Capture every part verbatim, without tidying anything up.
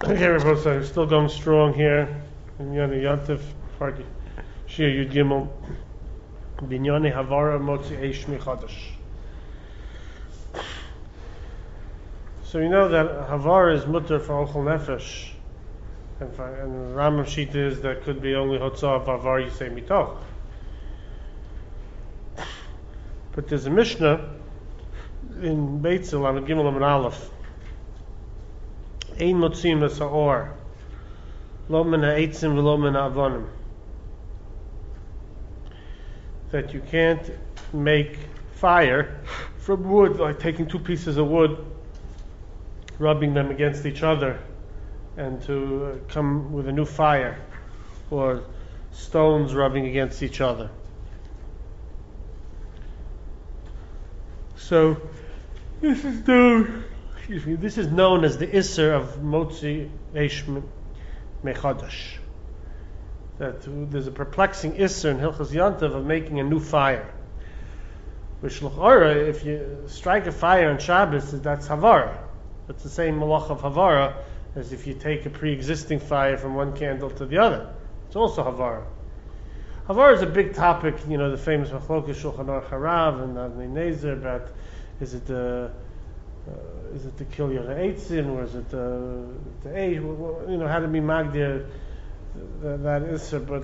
Okay, Rabbi, so still going strong here. Binyane Yantif, Party, Shir Yud Gimel. Binyane Havara Motzi Eish Michadash. So you know that Havara is mutter for Ochel Nefesh, and, for, and Rambam Shita is that could be only Hotzah of Havara Yisei Mitoch. But there's a Mishnah in Beitzel on Gimel Amud Aleph. Ein motzim es ha'or, lo min ha'etzim v'lo min ha'avonim. That you can't make fire from wood, like taking two pieces of wood, rubbing them against each other, and to uh, come with a new fire, or stones rubbing against each other. So, this is known, excuse me, this is known as the Isser of Motzi Eish Mechadash. That there's a perplexing Isser in Hilchos Yantav of making a new fire. Which l'chora, if you strike a fire on Shabbos, that's Havara. That's the same malach of Havara as if you take a pre-existing fire from one candle to the other. It's also Havara. Havara is a big topic, you know, the famous Machlokas Shulchan Aruch Harav and Avnei Nezer about is it the uh, is it the Kilya Eitzim or is it the the Eish? You know, how to be Magdir that, that Isser, but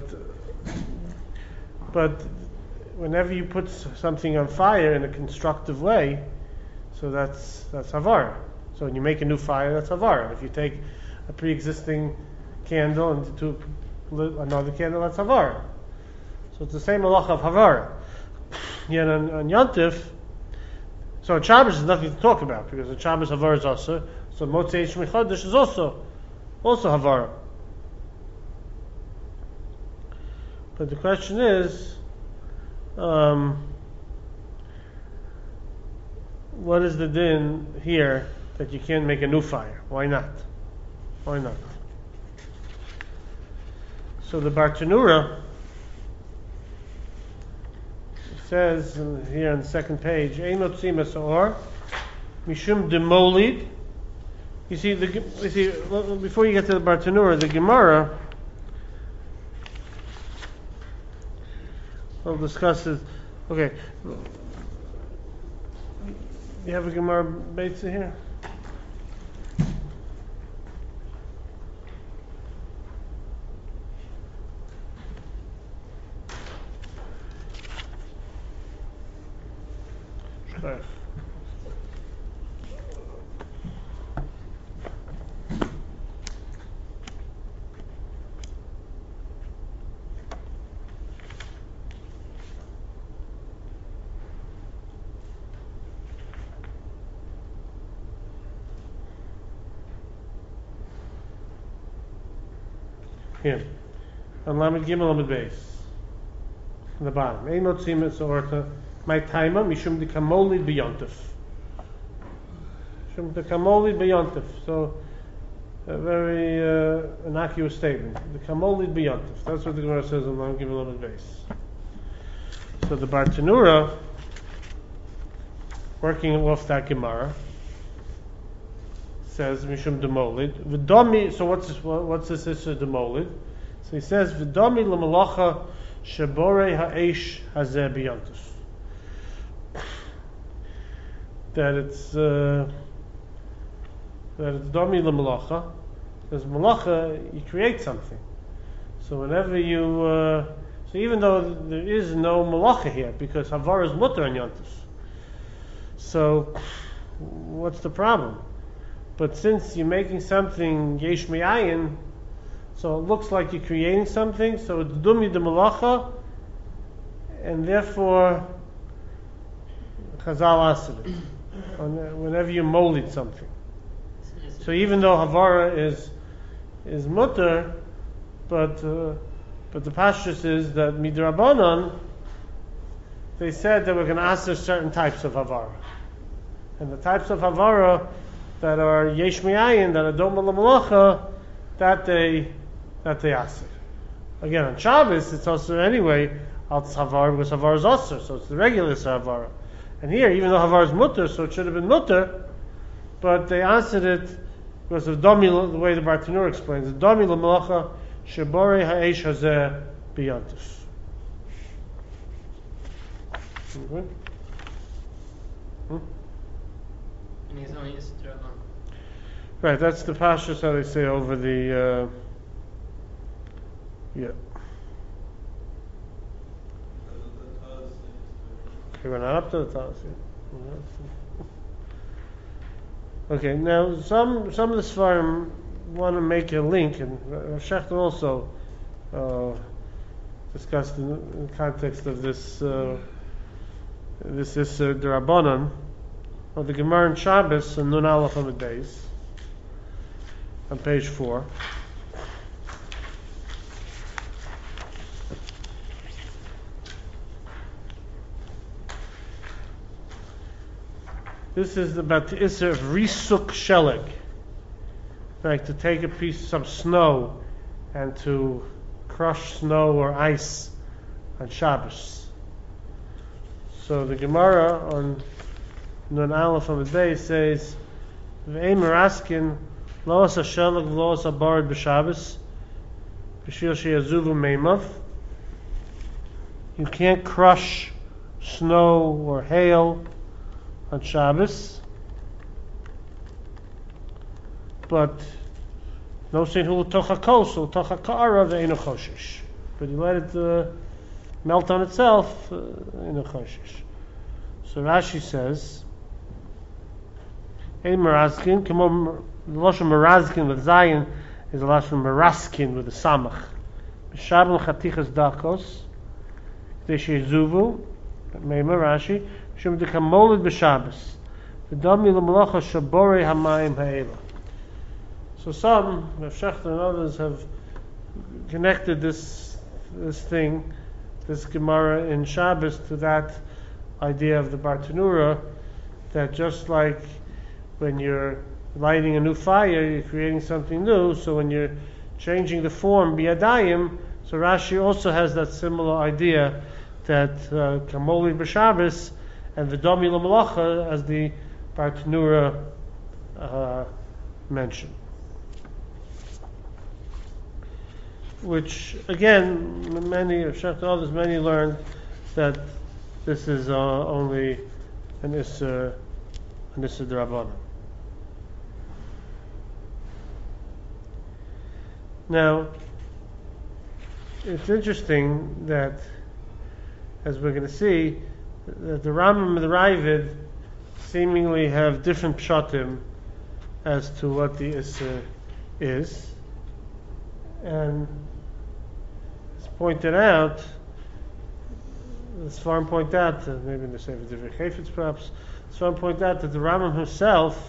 but whenever you put something on fire in a constructive way, so that's that's Havara. So when you make a new fire, that's Havara. If you take a pre-existing candle and to another candle, that's Havara. So it's the same halacha of Havara. Yet on, on Yontif, so on Shabbos there's nothing to talk about because on Shabbos Havara is also. So Motzei Eish Mechadash is also also Havara. But the question is, um, what is the din here that you can't make a new fire? Why not? Why not? So the Bartanura says here on the second page, Ein motzim es ha'or mishum demolid. You see, the you see before you get to the Bartanura, the Gemara will discuss this. Okay, you have a Gemara Beitza here. Here, on Lamed Gimel Lamed Beis, on the bottom. Ein motzim es orta my taima mishum de kamolid b'yontif. Mishum de kamolid b'yontif. So, a very uh, innocuous statement. The kamolid b'yontif. That's what the Gemara says on Lamed Gimel Lamed Beis. So the Bartanura, working off that Gemara, says mishum demolid v'domi. So what's this, what's this issue demolid? So he says v'domi l'malacha sheborei ha'esh hazeh b'yontif. That it's uh, that it's domi l'malacha. Because malacha, you create something. So whenever you, uh, so even though there is no malacha here, because Havara is mutter on yontif. So what's the problem? But since you're making something yesh me'ayin, so it looks like you're creating something, so it's dumi de malacha, and therefore Chazal asad it. Whenever you mold something. So even though Havara is is mutter, but uh, but the pashtus is that midrabanan they said that we're going to answer certain types of Havara, and the types of Havara that are yesh me'ayin, that are doma l'malacha, that they that they answer. Again, on Shabbos it's also anyway al Havara because Havara is also, so it's the regular Havara. And here, even though Havar is mutter, so it should have been mutter, but they answered it Because of Domi, the way the Bartanur explains it, Domi l'malacha shebore ha'esh hazeh biyantif. Okay. Hmm? And he's only is Draban. Right, that's the pashas how they say over the uh, yeah. Okay, we're not up to the Taz yet. Okay, now some some of the Sfarim want to make a link, and Rav Shechter also uh, discussed in, in the context of this uh, this is uh, the Rabbanan of the Gemara in Shabbos and Nun Aleph Amud Beis on page four. This is about the Isser of Risuk Sheleg, like to take a piece of snow and to crush snow or ice on Shabbos. So the Gemara on Nun Aleph Amud Beis says, "V'ein meraskin lo asa sheleg lo asa barid b'Shabbos b'shvil sheyazuvu meimav." You can't crush snow or hail on Shabbos, but no sein hu tocha kos or tocha ka'ara ve'enu choshish. But you let it uh, melt on itself, uh, in a choshish. So Rashi says, "Ein marazkin, kamo the lashon marazkin with zayin is the lashon maraskin with a samach. B'shabel chatichas dakos, k'dei she'zuvu, meimah Rashi, Shem dekamolid b'Shabbos. V'dami l'malacha shaborei hamayim ha'ela." So some, Rav Shechter and others, have connected this this thing, this Gemara in Shabbos, to that idea of the Bartanura, that just like when you're lighting a new fire, you're creating something new. So when you're changing the form biyadayim, so Rashi also has that similar idea that kamolid uh, b'Shabbos and the Domi l'malacha, as the Bartanura uh, mentioned. Which, again, many, of Shechter others, many learned that this is uh, only an Isser, an Isser D'Rabbanan. Now, it's interesting that, as we're going to see, that the Rambam and the Ravid seemingly have different pshatim as to what the Isser is. And it's pointed out, the Sfarim point out, uh, maybe in the Sefer Divrei Chayfetz perhaps, the Sfarim point out that the Rambam himself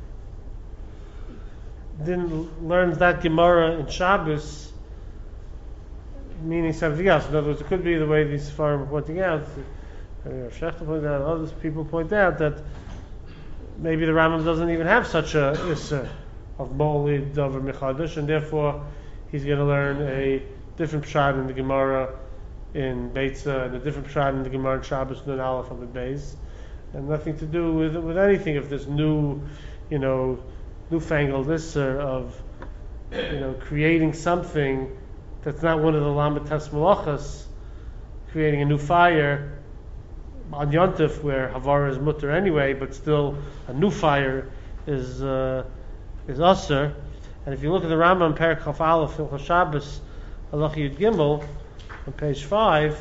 didn't learn that Gemara in Shabbos, meaning something else. In other words, it could be the way these Sfarim are pointing out. I mean, Shechter pointed out, other people point out that maybe the Rambam doesn't even have such a Isser of Molid, Dover, Mechadosh, and therefore he's going to learn a different pshat in the Gemara in Beitza and a different pshat in the Gemara in Shabbos Nun Aleph Amud Beis, and nothing to do with with anything of this new, you know, newfangled Isser of, you know, creating something that's not one of the Lamatas Malachas, creating a new fire on Yontif where Havara is mutter anyway, but still a new fire is uh, is Asr. And if you look at the Rambam Perek Chaf Aleph Hilchos Shabbos Halacha Yud Gimel on page five,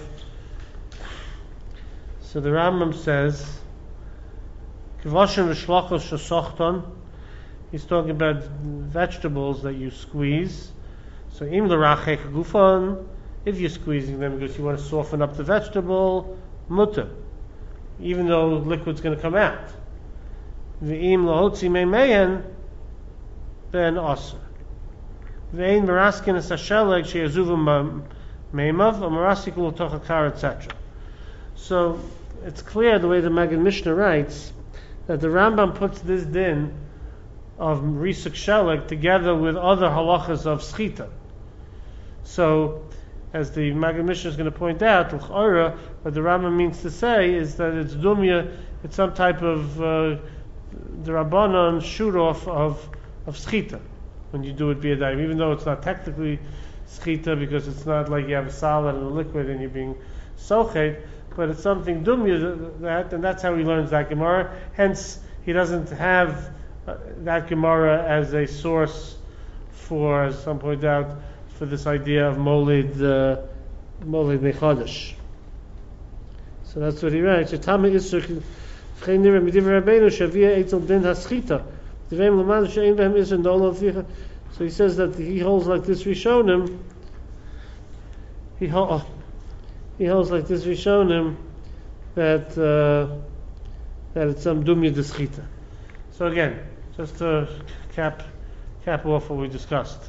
so the Rambam says, Kivoshin v'shlachos shesochton. He's talking about vegetables that you squeeze. So im l'rachek gufan, if you're squeezing them because you want to soften up the vegetable, mutter, even though liquid's going to come out. V'im l'hotzi meimeyen, then aser. V'ein meraskin es hasheleg sheyazuvu meimav, a merasik l'tochakar, et cetera. So it's clear the way the Maggid Mishnah writes that the Rambam puts this din of risuk sheleg together with other halachas of schita. So, as the Maggid Mishnah is going to point out, l'ch'ora, what the Rambam means to say is that it's dumya, it's some type of uh, the Rabbanon shoot off of of schita when you do it biyadayim, even though it's not technically schita because it's not like you have a solid and a liquid and you're being sochet, but it's something dumya that, and that's how he learns that Gemara. Hence, he doesn't have uh, that Gemara as a source for, as some point out, for this idea of molid uh, molid mechodesh. So that's what he writes. Tama isur v'chein nira midivrei Rabbeinu shavia eitzel din haschita. Divrei l'mad she'ein behem isur nolo ficha. So he says that he holds like this Rishonim. He holds. He holds like this Rishonim that uh, that it's some dumya deschita. So again, just to cap cap off what we discussed,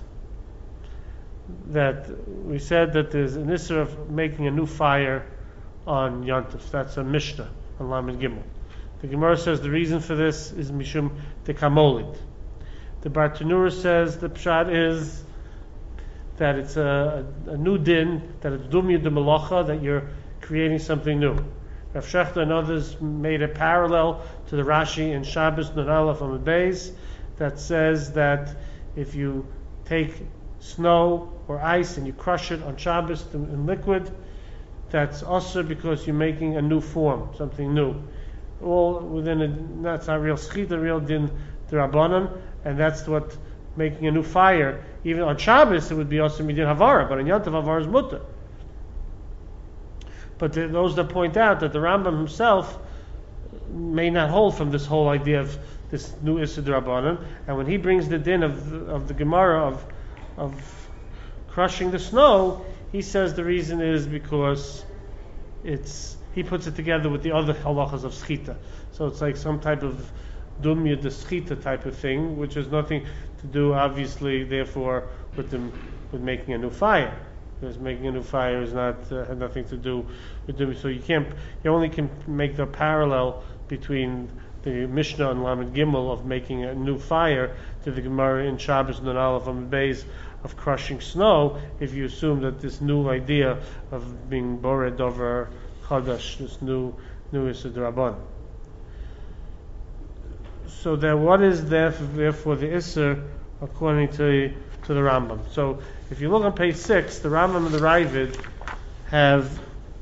that we said that there's an issur of making a new fire on Yontif. That's a Mishnah on Lamed Gimel. The Gemara says the reason for this is mishum dekamolid. The Bartanura says the pshat is that it's a, a, a new din, that it's dumya de malacha, that you're creating something new. Rav Shechter and others made a parallel to the Rashi in Shabbos Nun Aleph Amud Beis that says that if you take snow or ice and you crush it on Shabbos in, in liquid, that's also because you're making a new form, something new. All within a, that's not real schita, real din d'Rabbanan, and that's what making a new fire. Even on Shabbos, it would be also midin havara, but on Yom Tov havara is mutter. But the, those that point out that the Rambam himself may not hold from this whole idea of this new Issur D'Rabbanan, and when he brings the din of the, of the Gemara of of crushing the snow, he says the reason is because it's he puts it together with the other halachas of schita. So it's like some type of dumya de schita type of thing, which has nothing to do, obviously, therefore, with them with making a new fire. Because making a new fire is not uh, had nothing to do with dumya. So you can't, you only can make the parallel between the Mishnah and Lamed Gimel of making a new fire to the Gemara in Shabbos Nun Aleph Amud Beis of crushing snow, if you assume that this new idea of being bored over chadash, this new new Issur D'Rabbanan. So then, what is there for, therefore the Issur according to to the Rambam? So if you look on page six, the Rambam and the Ravid have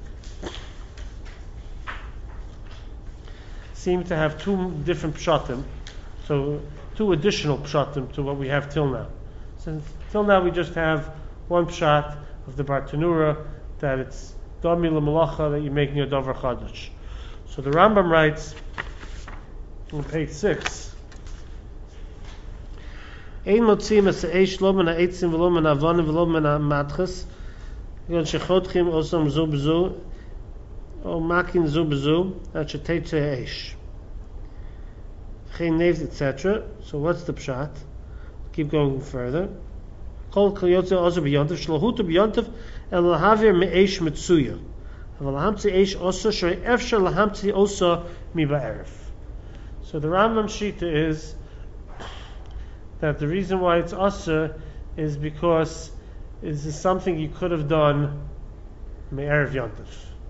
seem to have two different pshatim, so two additional pshatim to what we have till now. Since till now we just have one pshat of the Bartanura that it's dami l'malacha, that you're making a davar chadash. So the Rambam writes on page six, Ein motzim es eish lo min ha'etzim v'lo min ha'avonim v'lo min ha'matches yon shechotchim osam zu b'zu o makin zu b'zu at sheteitze eish chen nevs et cetera. So what's the pshat? Keep going further. Kol kliyotze osa b'yontev shlohutu b'yontev el lahavir me'eish mitzuya aval lahamtzi eish osa shrei efshar lahamtzi osa mi ba'erev. So the Rambam Shita is that the reason why it's Asr is because this is something you could have done Me'erev Yontif.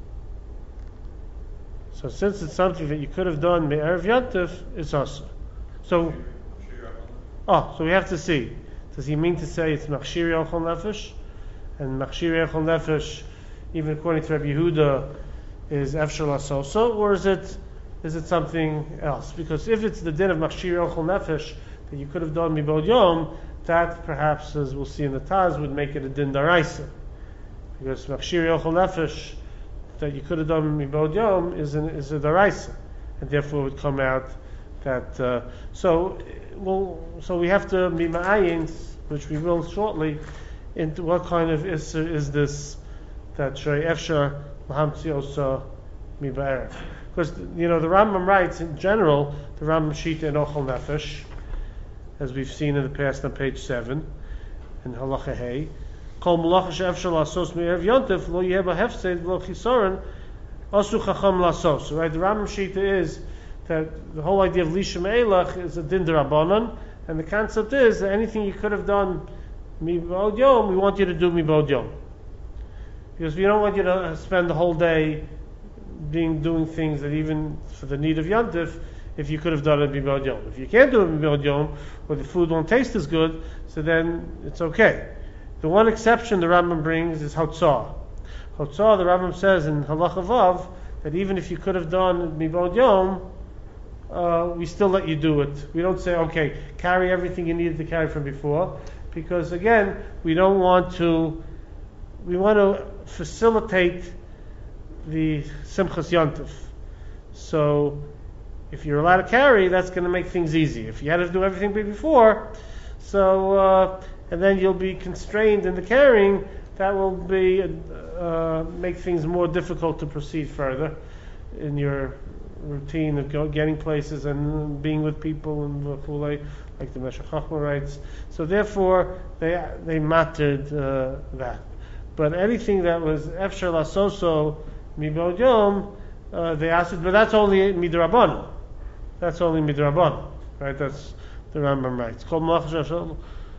So since it's something that you could have done Me'erev Yontif, it's Asr. So, oh, so we have to see. Does he mean to say it's Machshir Yochel Nefesh? And Machshir Yochel Nefesh, even according to Rabbi Yehuda, is Efshar Lasoso, or is it is it something else? Because if it's the din of Machshir Yochel Nefesh that you could have done Mibod Yom, that perhaps, as we'll see in the Taz, would make it a din daraisa. Because Machshir Yochel Nefesh that you could have done Mibod Yom is, an, is a daraisa, and therefore it would come out that. Uh, so, well, so we have to be ma'ayin, which we will shortly, into what kind of isser is this that Shrei Efshar Lahamtzi Osa Mi Ba'erev. Because, you know, the Rambam writes in general, the Rambam Shita in Ochel Nefesh, as we've seen in the past on page seven, in Halacha Hey, Kol Malacha She'efshar Lasos Me'erev Yontif Lo Yeh B'Hefsed Lo Chisoren Asu Chacham Lasos. Right, the Rambam Shita is that the whole idea of Lisha Me'elach is a din d'Rabbanan, and the concept is that anything you could have done Mibod Yom, we want you to do Mibod Yom. Because we don't want you to spend the whole day being doing things that even for the need of Yontif, if you could have done it Mibod Yom. If you can't do it Mibod Yom, or the food won't taste as good, so then it's okay. The one exception the Rambam brings is Hotzah. Hotzah, the Rambam says in Halacha Vav, that even if you could have done Mibod Yom, uh, we still let you do it. We don't say, okay, carry everything you needed to carry from before, because again, we don't want to, we want to facilitate the Simchas Yontif. So, if you're allowed to carry, that's going to make things easy. If you had to do everything before, so, uh, and then you'll be constrained in the carrying, that will be, uh, make things more difficult to proceed further in your routine of go, getting places and being with people and v'chulei, like the Meshech Chochmah writes. So therefore, they they mattered uh, that. But anything that was efshar lasoso mibod yom, uh, they asked it, but that's only midrabanan. That's only midrabanan, right? That's the Rambam writes. Kol malach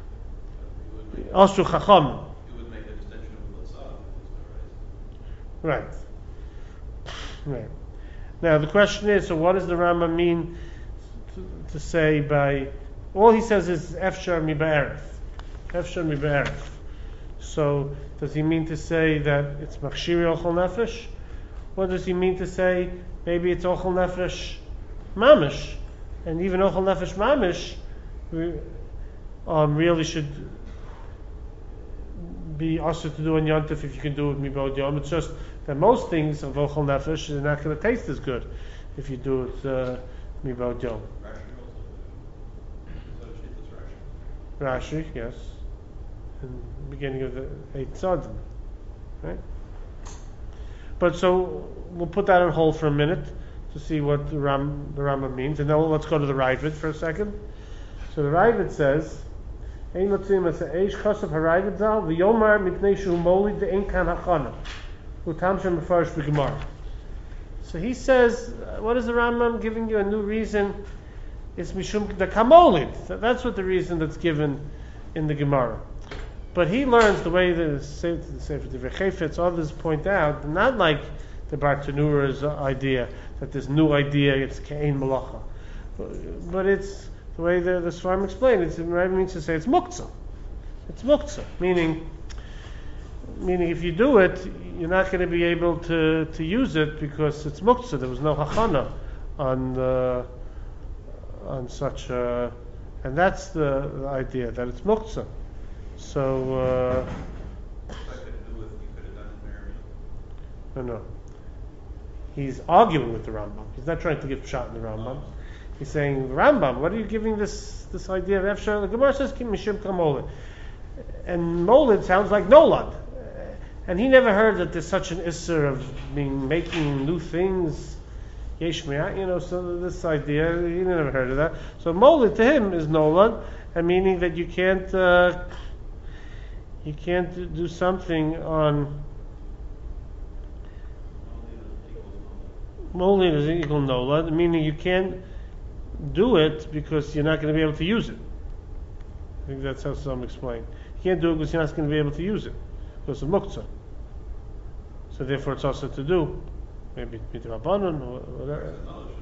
Asru chacham. You would make an extension of the Lassad. Right. Right. Now the question is, so what does the Rambam mean to, to say by, all he says is efshar mi ba'eref. Efshar mi ba'eref. So does he mean to say that it's machshiri ochel nefesh? Or does he mean to say maybe it's ochel nefesh mamish? And even ochel nefesh mamish we, um, really should be also to do in Yontif if you can do it mibod yom. It's just that most things of ochel nefesh are not going to taste as good if you do it uh, mibod yom. Rashi, yes, in the beginning of the eighth Tzaddim, right? But so we'll put that on hold for a minute to see what the Ram the Rambam means, and then let's go to the Ravid for a second. So the Ravid says, "Ein lotzim as eish chasav haravid zal v'yomar mipnei shu molid ve'en kan hachana utam shem befarish b'gemara." So he says, what is the Rambam giving you a new reason? It's mishum the kamolid. That's what the reason that's given in the Gemara. But he learns the way the Sefer Divrei Chayfetz, others point out, not like the Bartanura's idea that this new idea it's kein malacha, but, but it's the way the the Svarim explain it. It means to say it's muktzah. It's muktzah, meaning meaning if you do it, you're not going to be able to, to use it because it's muktzah. There was no hachana on the on such a, and that's the, the idea that it's muktzah. So, uh, no, no. He's arguing with the Rambam. He's not trying to give pshat in the Rambam. He's saying, Rambam, what are you giving this this idea of efshar? The Gemara says kim mishim kamolid, and molid sounds like nolad, and he never heard that there's such an isser of being making new things. You know, so this idea, he never heard of that. So molid to him is nolad, and meaning that you can't uh, you can't do something on molid is equal nolad, meaning you can't do it because you're not going to be able to use it. I think that's how some explain. You can't do it because you're not going to be able to use it because of muktzah. So therefore, it's also to do. Maybe midrabanan or whatever.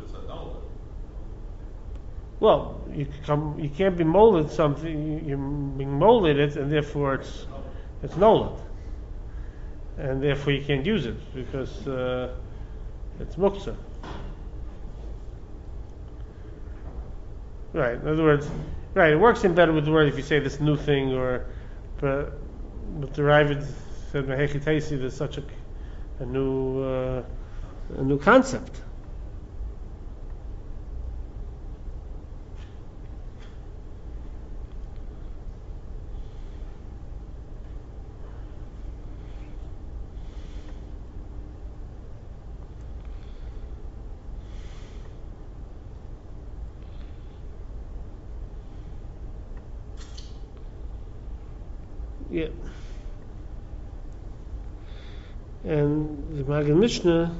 Well, you come, you can't be molded something. You're being molded it, and therefore it's it's nolad, and therefore you can't use it because uh, it's muktzah. Right. In other words, right. It works in better with the word if you say this new thing, or but but the Ravid said mehechitaisi. There's such a a new. Uh, a new concept. Yeah. And the Magen Mishnah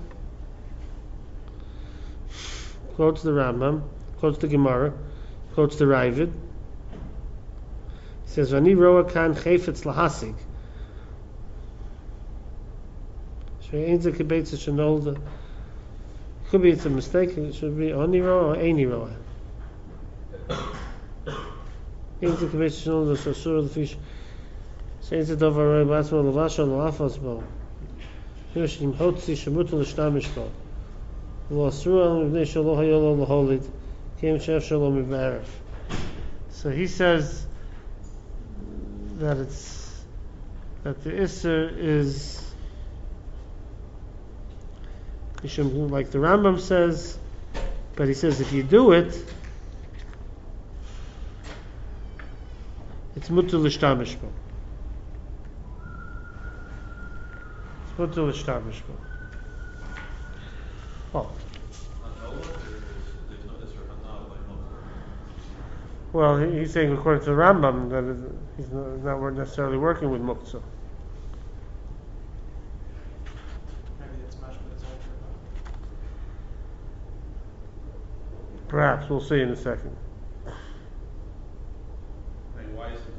quotes the Rambam, quotes the Gemara, quotes the Ravid. He says, "Vani roa kan chayfetz lahasig." She'ein ze kibetz shenolda could be it's a mistake. It should be oni roa or any roa. Into commission the sasur the fish. Says the dover roa basma lavasha lavafas bo. Hirshim hotzi shemutu l'shtamish bo. Lo asru al mivnei shalo hayolo laholid. Came chef shalom mivarev. So he says that it's that the Isser is like the Rambam says, but he says if you do it, it's mutter l'shtamish bo. It's mutter l'shtamish bo. Oh. Well, he, he's saying according to the Rambam that it, he's not, not necessarily working with muktzah. Maybe it's much, but it's alter. Perhaps we'll see in a second. I mean, why isn't it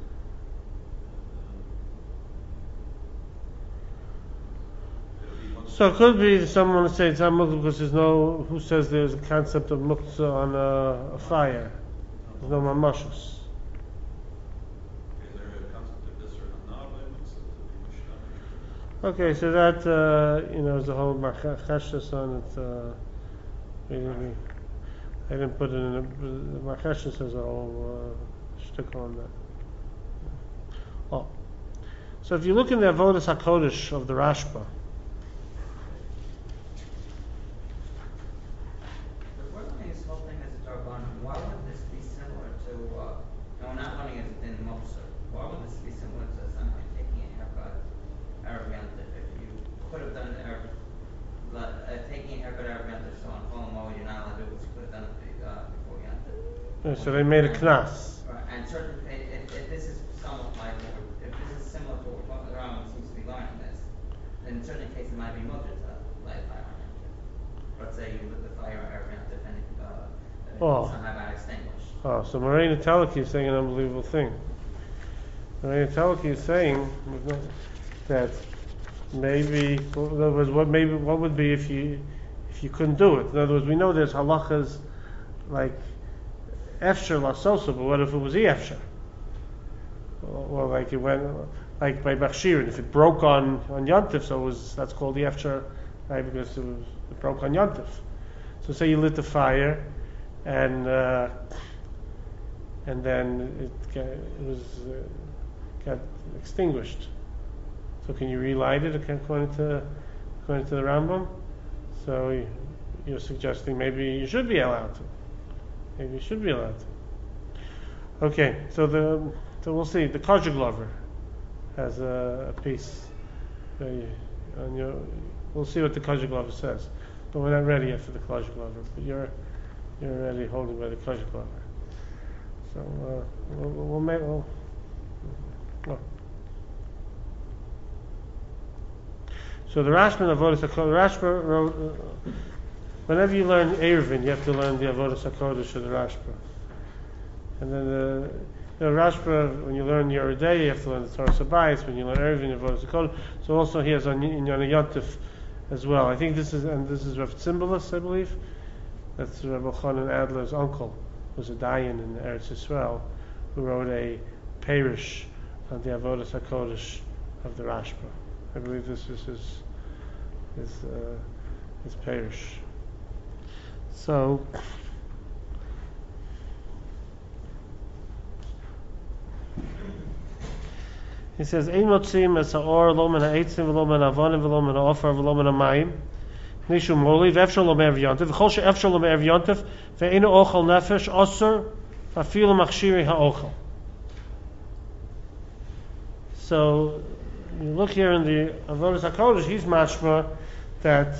muktzah? So it could be someone to say it's not muktzah because there's no who says there's a concept of muktzah on a, a fire. There's no mamashus. Is there a concept of this or not? Okay, so that uh, you know is the whole marchashas on it. Uh, we, we, I didn't put it in the marchashas has a whole uh, shtick on that. Oh, so if you look in the Avodas Hakodesh of the Rashba. So they made a knas. Right, and certain, if, if this is somewhat like, if this is similar to what the Rambam seems to be learning this, then in certain cases it might be mutter to light fire on it. Let's say you lit the fire around it and it, uh, oh. somehow got extinguished. Oh, so Marina Teleki is saying an unbelievable thing. Marina Teleki is saying that maybe, in other words, what maybe what would be if you if you couldn't do it? In other words, we know there's halachas like Efsher lasosa, but what if it was Efsher? Well, like it went, like by Bachshirin, if it broke on on Yontif, so it was that's called the Efsher, right? Because it, was, it broke on Yontif. So say you lit the fire, and uh, and then it, got, it was uh, got extinguished. So can you relight it according to according to the Rambam? So you're suggesting maybe you should be allowed to. Maybe you should be allowed to. Okay, so the so we'll see. The Kosher Glover has a, a piece. Uh, on your, we'll see what the Kosher Glover says, but we're not ready yet for the Kosher Glover. But you're you're already holding by the Kosher Glover. So uh, we'll, we'll make. We'll, well. So the Rashba and Avodas HaKodesh, Rashba wrote. Uh, Whenever you learn Eruvin, you have to learn the Avodas HaKodesh of the Rashba. And then the, the Rashba, when you learn Yoreh De'ah, you have to learn the Torah Sabayis. When you learn Eruvin, the Avodas HaKodesh. So also he has on in Yonah Yontif as well. I think this is, and this is Rav Tzimbalus, I believe. That's Rabbi Chanan Adler's uncle, who was a Dayan in Eretz Yisrael, who wrote a Perish on the Avodas HaKodesh of the Rashba. I believe this is his, his, uh, his Perish. So, he says, "Ein motzim es haor lo min ha'etzim v'lo min ha'avonim v'lo min ha'ofar v'lo min ha'mayim nishu moli v'efshar lo me'ev yontif v'chol she'efshar lo me'ev yontif ve'einu ochel nefesh osur v'afilu machshiri ha'ochel." So, you look here in the Avodas HaKodesh, he's mashma that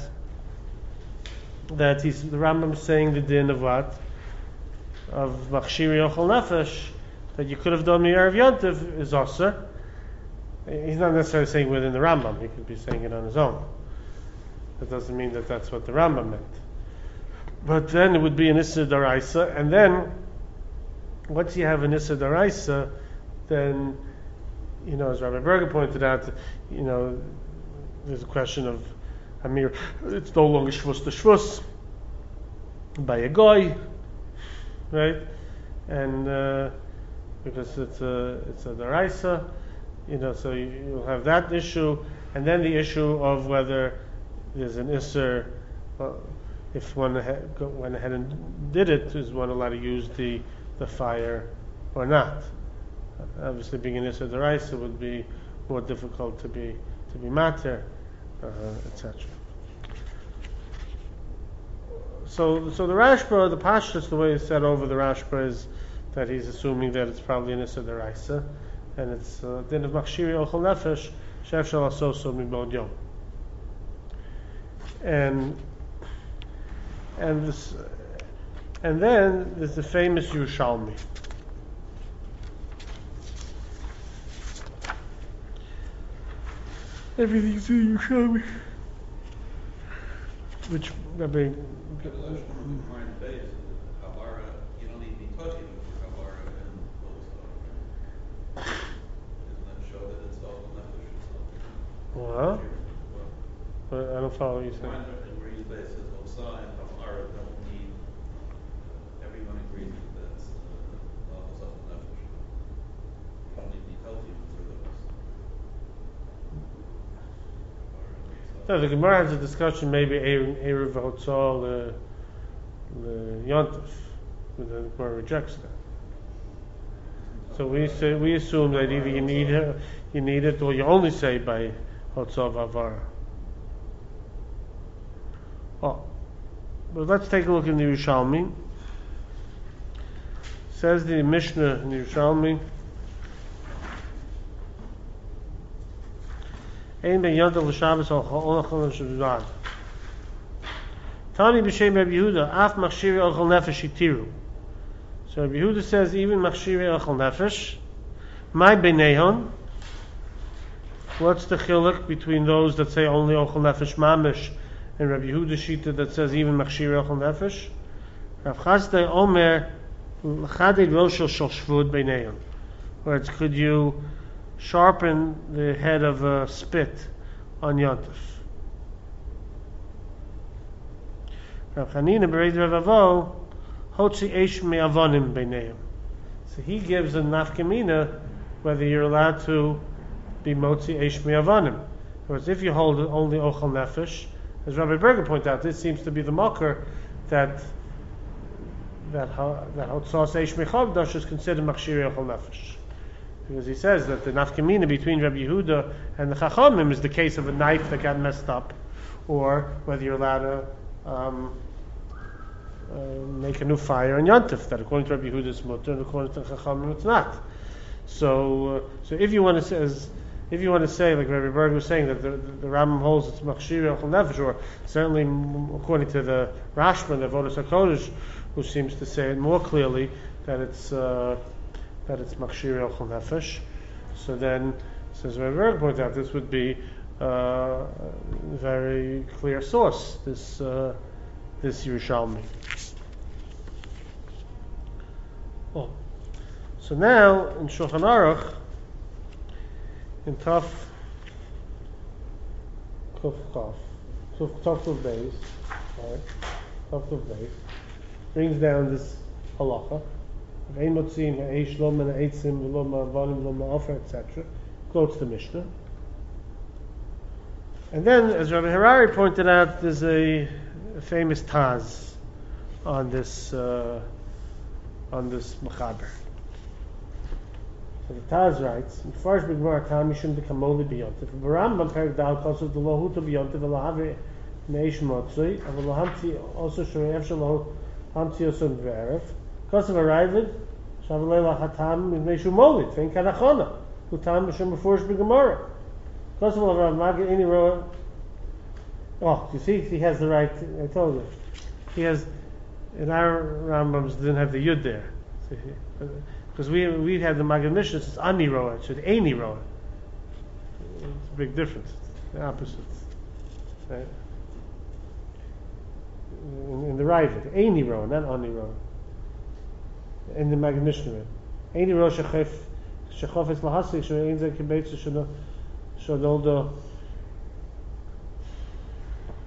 that he's the Rambam saying the din of what? Of Machshiri Ochel Nefesh, that you could have done the Erev Yontif is Osir. He's not necessarily saying within the Rambam, he could be saying it on his own. That doesn't mean that that's what the Rambam meant. But then it would be an Issa Daraisa, and then once you have an Issa Daraisa, then, you know, as Rabbi Berger pointed out, you know, there's a question of Amir, it's no longer shvus to shvus by a guy, right? And uh, because it's a it's a deraisa, you know, so you, you'll have that issue, and then the issue of whether there's an isser, uh, if one ha- go, went ahead and did it, is one allowed to use the the fire or not? Obviously, being an isser deraisa would be more difficult to be to be mater, uh, et cetera. So, so the Rashba, the Pashtus, the way it's said over the Rashba is that he's assuming that it's probably an Issa Deraisa, and it's uh, din of Machshiri Ochel Nefesh, Shef Shal Asoso Mibod Yom. And and this, and then there's the famous Yerushalmi. Everything's in Yerushalmi, which Rabbi. Mind base, Havara, you don't need to be touching with Havara and Bosa. Doesn't that show that it's all nefesh itself? Well, but I don't follow what you saying. Mind where you base says Bosa and Havara don't need, everyone agrees that that's all self nefesh. You don't need to be healthy for those. No, the Gemara has a discussion maybe Erev Hotzal the the Yontif, but the Gemara rejects that. So we say we assume that either you need it, you need it, or you only say by Hotzal Vavara. Oh, but let's take a look in the Yerushalmi. Says the Mishnah in the Yerushalmi. Ein ben Yontif l'Shabbos al Chol Shabbat. Tani b'shem Rabbi Yehuda, af machshiri ochel nefesh itiru. So Rabbi Yehuda says even machshiri ochel nefesh. My benehon. What's the chiluk between those that say only ochel nefesh mamish and Rabbi Yehuda shita that says even machshiri ochel nefesh? Rav Chazdai Omer l'chadei roshel shel shvud benehon. Where it's could you sharpen the head of a spit on Yontif. Rav Chanina Bereid Rav Avo Hotzi Eish Me'avonim Beineim. So he gives a nafkamina whether you're allowed to be Motzi Eish Me'avonim. Whereas if you hold only Ochel Nefesh, as Rabbi Berger pointed out, this seems to be the mocker that that that Hotzos Eish Mechogdash is considered Machshiri Ochel Nefesh. Because he says that the nafkamina between Rabbi Yehuda and the Chachamim is the case of a knife that got messed up, or whether you're allowed to um, uh, make a new fire in Yontif, that according to Rabbi Yehuda is mutter, and according to the Chachamim it's not. So, uh, so if you want to say, as, if you want to say, like Rabbi Berg was saying, that the, the, the Rambam holds it's Machshiri Ochel Nefesh, or certainly according to the Rashba, the Avodas HaKodesh, who seems to say it more clearly that it's. Uh, that it's Machshiri Ochel Nefesh. So then, says Rabbi Berg points out, this would be uh, a very clear source, this uh, this Yerushalmi. Oh. So now, in Shulchan Aruch, in Taf Kuf Kaf, Taf Kuf Beis, right, Taf Kuf Beis, brings down this halacha, et cetera. Quotes the Mishnah. And then, as Rabbi Harari pointed out, there's a, a famous Taz on this uh, on this Mechaber. So the Taz writes, "First, B'Gemara Tam Yishum B'Kamoli B'Yontif. B'Rambam Perik Dal Kosav D'Lohuta B'Yontif V'Lahavri Neish Motzui Av'Lohamti Also Shorev Shalohu Hamti Osum V'Erev Kosav Arrived Shavulela Hatam Mivneshu Molit Vein Kanachona Hutam B'Shem B'Furish B'Gemara Kosav Rav Magid Ini Roa." Oh, you see, he has the right. I told you, he has. In our Rambams didn't have the yud there, because we we had the Magid Mishnah. It's ani roa, it's any roa. It's a big difference. It's the opposite. Right? In, in the Ravid, any roa, not ani roa. In the Magid Mishnah, any roa shechef shechofes lahasik she'ein ze kibeitzu shodoldo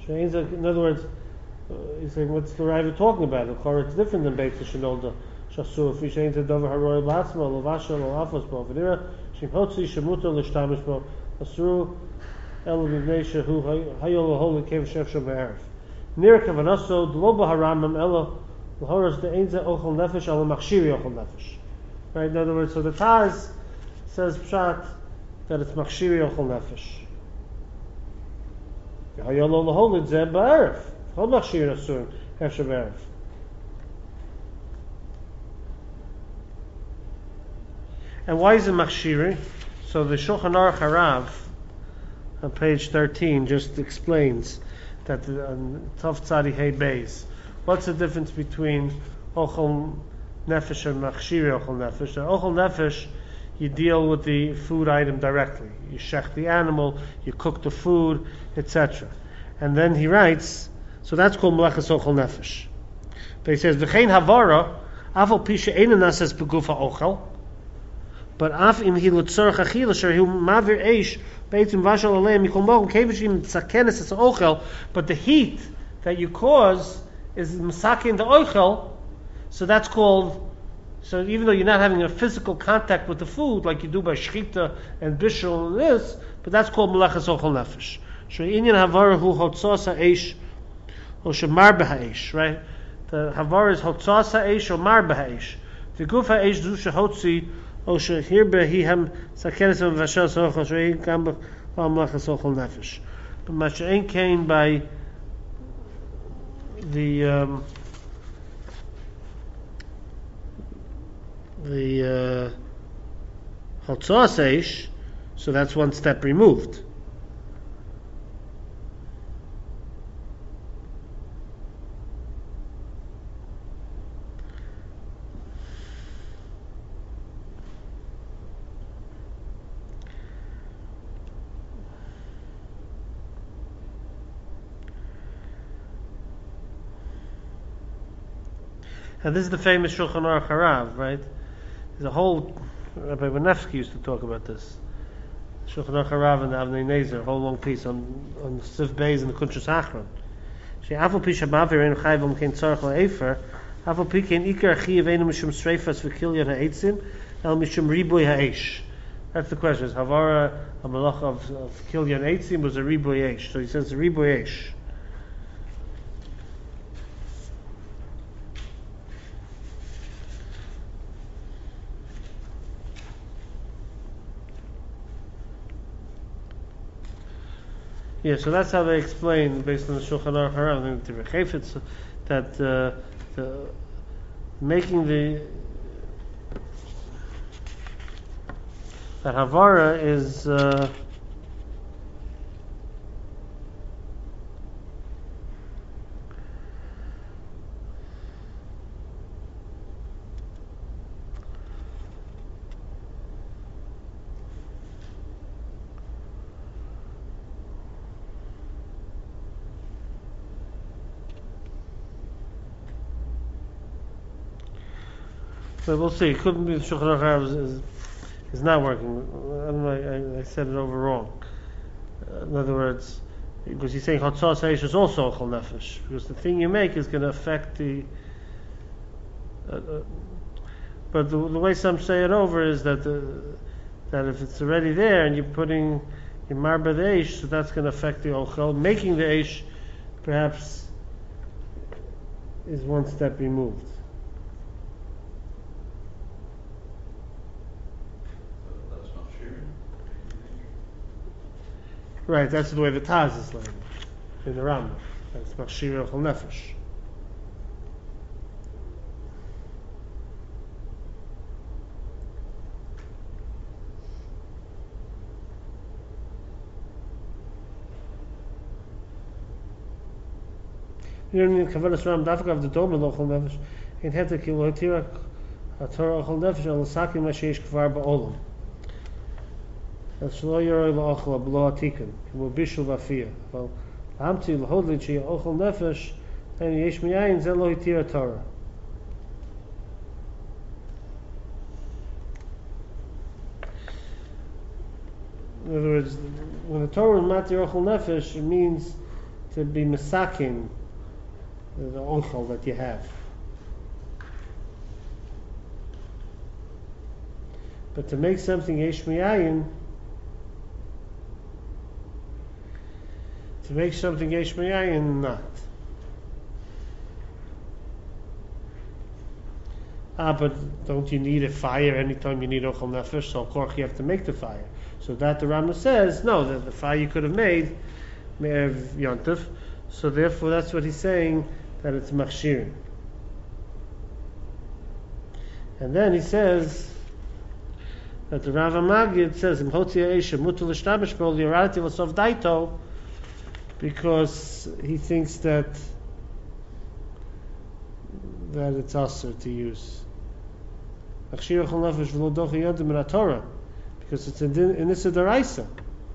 In other words, uh, he's saying, what's the Raiva talking about? Of course, it's different than Beit Shenolda. Shasur, if you change the Dover Haroy Batsma, Lovasha, Lovafos, Bo, Venira, Shimhotzi, Shemuto, Lishtamish, Bo, Asuru, El Vivnesha, who Hayol, Holy Cave, Chef Shabe'erf. Nir Kavanaso, Dloba Haramam, Ella, Lahoras, the Ainza, Ochel Nefesh, Al Machshiri, Ochel Nefesh. Right, in other words, so the Taz says Pshat that it's Machshiri, Ochel Nefesh. Hayol, Laholid, Zeb, Ba'erf. Chol Machshiri, Asur, Chef Shabe'erf. And why is it Machshiri? So the Shulchan Aruch Harav on page thirteen just explains that the um, Tov Tzadi Hey Beis. What's the difference between Ochel Nefesh and Machshiri Ochel Nefesh? The Ochel Nefesh, you deal with the food item directly. You shech the animal, you cook the food, et cetera. And then he writes, so that's called Melechas Ochel Nefesh. But he says, V'chein Havara, Aval Pisha Eina Nases Begufa Ochel. But af im hi lutzorach achila sher hu mavir eish beitim vashal aleim mikol mokum kevishim tzakenes es ochel. But the heat that you cause is masakin the ochel, so that's called. So even though you're not having a physical contact with the food like you do by shchita and bishul and this, but that's called melechas ochel nefesh. So inyan havara hu hotzos ha'eish or shemar b'ha'eish, right? The havara is hotzos ha'eish or mar b'ha'eish. The guf ha'eish du shehotzi. Osha hirbe he ham sakeres of vashal sochel shrei kam b'amlach sochel nefesh. But mashain came by the um, the hotzos uh, eish, so that's one step removed. And this is the famous Shulchan Aruch Harav, right? There's a whole, Rabbi Benefsky used to talk about this. Shulchan Aruch Harav and Avnei Nezer, a whole long piece on on Sif Beis and the Kuntrus Achron. She Afal Pi Shamavir Ein Chayv Om Kein Tzarech LaEfer, Afal Pi Kein Ikar Chiyav Einu Mishum Streifas V'Kilyan Ha'etzim, El Mishum Riboy Ha'esh. That's the question. Is Havara a malach of, of Kilyan Eitzim was a Riboy Eish? So he says a Riboy Eish. Yeah, so that's how they explain, based on the Shulchan Aruch Harav, the Rechefetz, that uh, the, making the that Havara is uh, but we'll see. It couldn't be the Shulchan Aruch Harav is, is, is not working. I don't know, I, I said it over wrong. Uh, in other words, because he's saying Hotzos Eish is also Ochel Nefesh, because the thing you make is going to affect the. Uh, uh, but the, the way some say it over is that the, that if it's already there and you're putting your Marba the Eish, so that's going to affect the Ochel. Making the Eish, perhaps, is one step removed. Right, that's the way the Taz is learning in the Rambam. That's Machshiri Ochel Nefesh. You don't need Kavadas Ram Dafka of the Dome of Ochel Nefesh. In Heta Kilotirak HaTorah Ochel Nefesh Al Saki Mashiach Kvar Ba'olam. Shlo yoroi la'ochel below atikin, k'mo bishul v'afiyah. Well, hamti l'hodli chi ochel nefesh, and yesh miyayin ze lo hitira Torah. In other words, when the Torah is matir ochel nefesh, it means to be misakin the onchel that you have. But to make something yesh miyayin, to make something yesh miyayin, not. Ah, but don't you need a fire anytime you need ochel nefesh? So of course you have to make the fire. So that the Rambam says, no, that the fire you could have made, me'erev yontif. So therefore that's what he's saying, that it's machshirin. And then he says that the Rav Magid says, because he thinks that that it's also to use. Because it's in, in Issa Daraisa.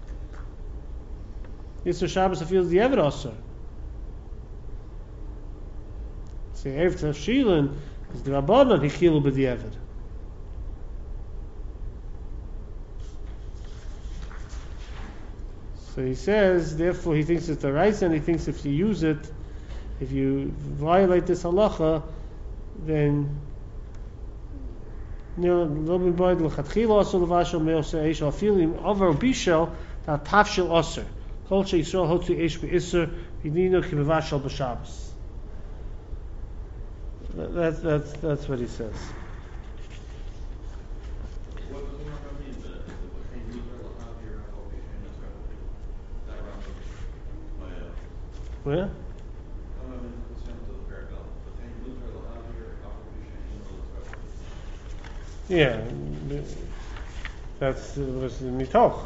Issa Shabbos feels the Eved also. Say, Erev Tafshilin is the Rabbanon, he kilu b'di Eved. So he says, therefore he thinks it's Daraisa, and he thinks if you use it, if you violate this halacha, then you know, lo b'boyd l'chatchila asur levashel me'oseh eish afilim over bishel that tafshil asur kol she'Yisrael hotzu eish be'isur v'nino k'mevashel b'Shabbos. That's that's that's what he says. What does the Rambam mean that the L'chein Yuzer l'havir ha'chol b'shem Yisrael? That Rambam, my uh, Where? Rambam in the Shem to the Paragal. L'chein Yuzer l'havir ha'chol b'shem Yisrael. Yeah, that's uh, was mitoch.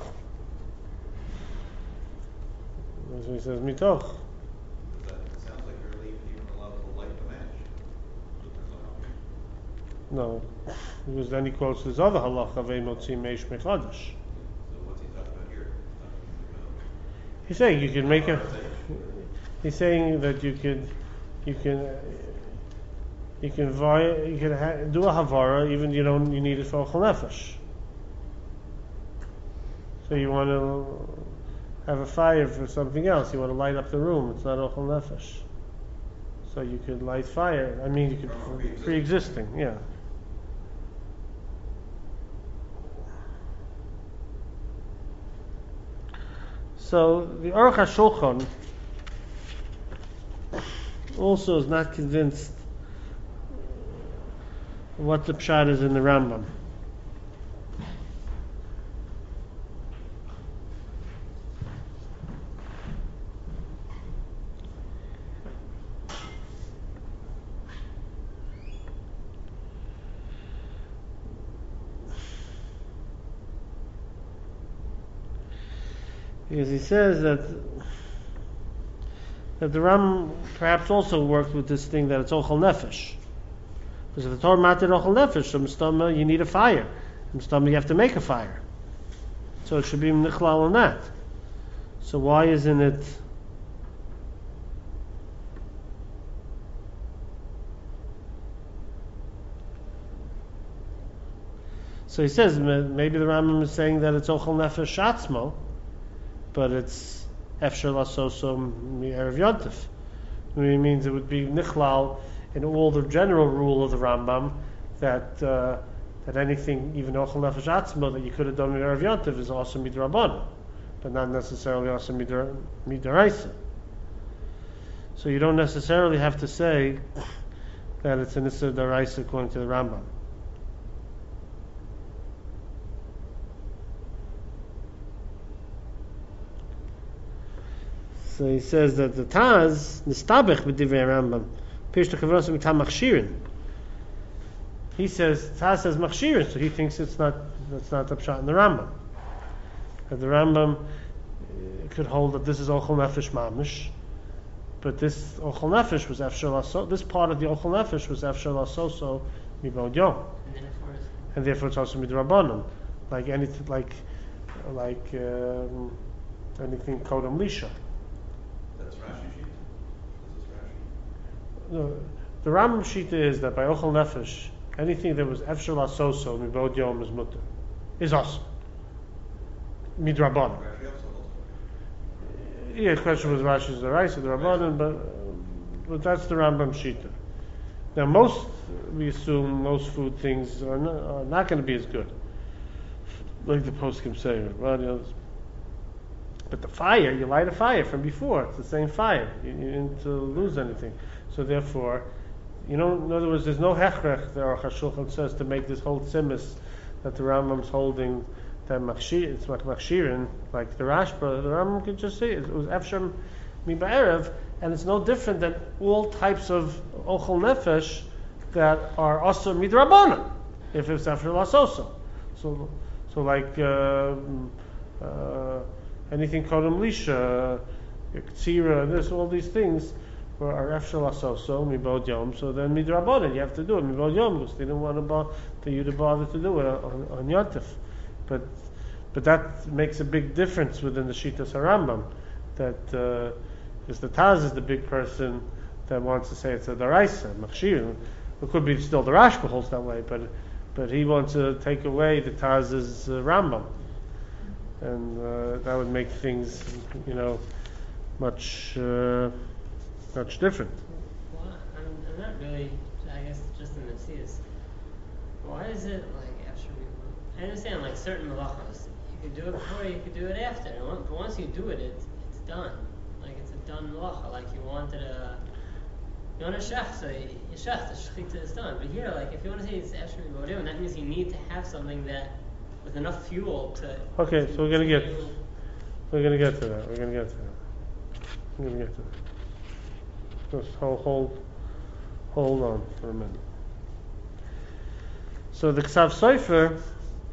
That's what he says mitoch. That sounds like you're even even allowed to light the match. Yuzer l'havir. No, because then he quotes this other halacha ve'motzi meish mechadash. So what's he talking about here? Talking He's saying you can make a. about- He's saying that you can, you can, uh, you can vi- you can ha- do a havara even you don't you need it for ochel nefesh. So you want to have a fire for something else. You want to light up the room. It's not ochel nefesh. So you could light fire. I mean, you could From pre-existing. pre-existing. Yeah. So the Aruch HaShulchan also is not convinced what the pshat is in the Rambam. Because he says that that the Ram perhaps also worked with this thing that it's ochel nefesh. Because if the Torah matir ochel nefesh, so mistama you need a fire. Mistama you have to make a fire. So it should be nichlal on that. So why isn't it? So he says maybe the Rambam is saying that it's ochel nefesh shatzmo, but it's efshel asoso erev yontif. It means it would be nichlal in all the general rule of the Rambam that uh, that anything, even ochel nefesh atzmo, that you could have done with erev yontif is also midrabanan, but not necessarily also midar- midaraisa. So you don't necessarily have to say that it's an issa daraisa according to the Rambam. So he says that the Taz nistabech b'divrei Rambam pish techavrosim mitam machshirin. He says Taz says machshirin, so he thinks it's not that's not the pshat in the Rambam. That the Rambam uh, could hold that this is ochel nefesh mamish, but this ochel nefesh was efshel aso. This part of the ochel nefesh was efshel asoso mibod yom, And then therefore it's and therefore it's also midrabanan, like anything like like um, anything kodam lisha. That's Rashi sheet? This is Rashi? No, the Rambam Shita is that by ochel nefesh, anything that was efshel asoso mibod yom is mutter, is also midrabanan. Rashi also holds Yeah, the question was Rashi's the rice or the Rabbanan, but, but that's the Rambam Shita. Now, most, we assume, most food things are not, are not going to be as good, like the poskim say, well, the others. But the fire, you light a fire from before, it's the same fire, you, you didn't uh, lose anything. So therefore, you know, in other words, there's no hechrech, the Aruch HaShulchan says, to make this whole tzimis that the Rambam's holding, that machshir, it's like machshirin, like the Rashba, the Rambam could just say it, it was efsham mi ba'erev, and it's no different than all types of ochel nefesh that are asur midrabanan, if it's efsham lasoso. So, so like uh, uh, anything kodem lisha, tzira, this, all these things are efsham lasoso mibod yom. So then midrabanan, you have to do it mibod yom because they didn't want to bother, for you to bother to do it on, on Yontif. But but that makes a big difference within the Shitas HaRambam. That uh, because the Taz is the big person that wants to say it's a daraisa, machshir. It could be still the Rashba holds that way, but but he wants to take away the Taz's uh, Rambam, and uh, that would make things, you know, much uh, much different. Well, I'm, I'm not really. I guess just in the Tzidus. Why is it like after we? I understand like certain malachos. You could do it before, you could do it after. And once, but once you do it, it's it's done. Like it's a done malacha. Like you wanted a, you want a shech, so you, you shech, the shechita is done. But here, like if you want to say it's after we go that means you need to have something that with enough fuel to. Okay, to, so we're gonna to get, do, we're gonna get to that. We're gonna get to that. We're gonna get to that. Just hold, hold, hold on for a minute. So the Ksav Sofer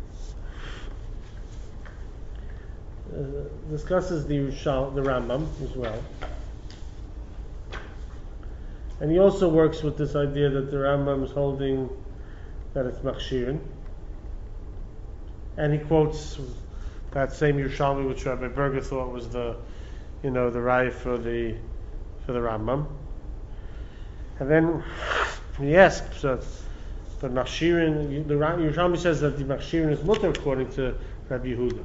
uh, discusses the Yushal, the Rambam as well, and he also works with this idea that the Rambam is holding that it's machshirin, and he quotes that same Yerushalmi which Rabbi Berger thought was the, you know, the raya for the for the Rambam, and then he asks. Uh, But machshirin, the Yerushalmi says that the machshirin is mutter according to Rabbi Yehuda,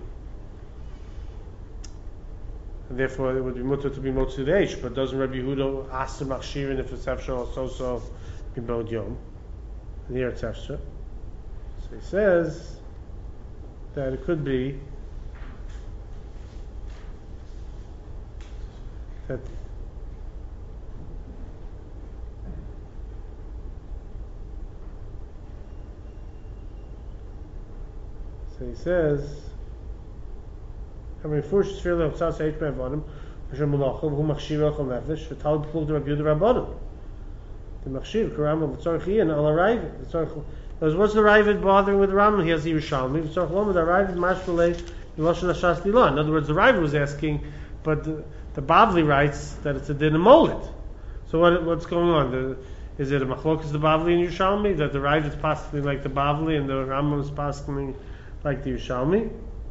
and therefore it would be mutter to be motzi reish. But doesn't Rabbi Yehuda ask the machshirin if it's efshar also b'bod yom? And here it's efshar. So he says that it could be that. So he says, I mean, first Tefillah of Tzas Eish Be'avanim, Hashem Malachim, Hu Machshir Echel Nefesh, V'tal B'chul to Rabbi Yehuda Rabbanim. The Machshir, Karambam, V'tzorach Iyan, Al Aravid, V'tzorach, what's the Ravid bothering with the Rambam? He has the Yerushalmi, V'tzorach Lomad, Aravid, Mashmalei, Yiloshan Hashas Dilah. In other words, the Ravid was asking, but the, the Bavli writes that it's a din of Molid. So what, what's going on? The, is it a Machlokas the Bavli and Yerushalmi, that the Ravid is possibly like the Bavli and the Rambam is possibly like the Yerushalmi?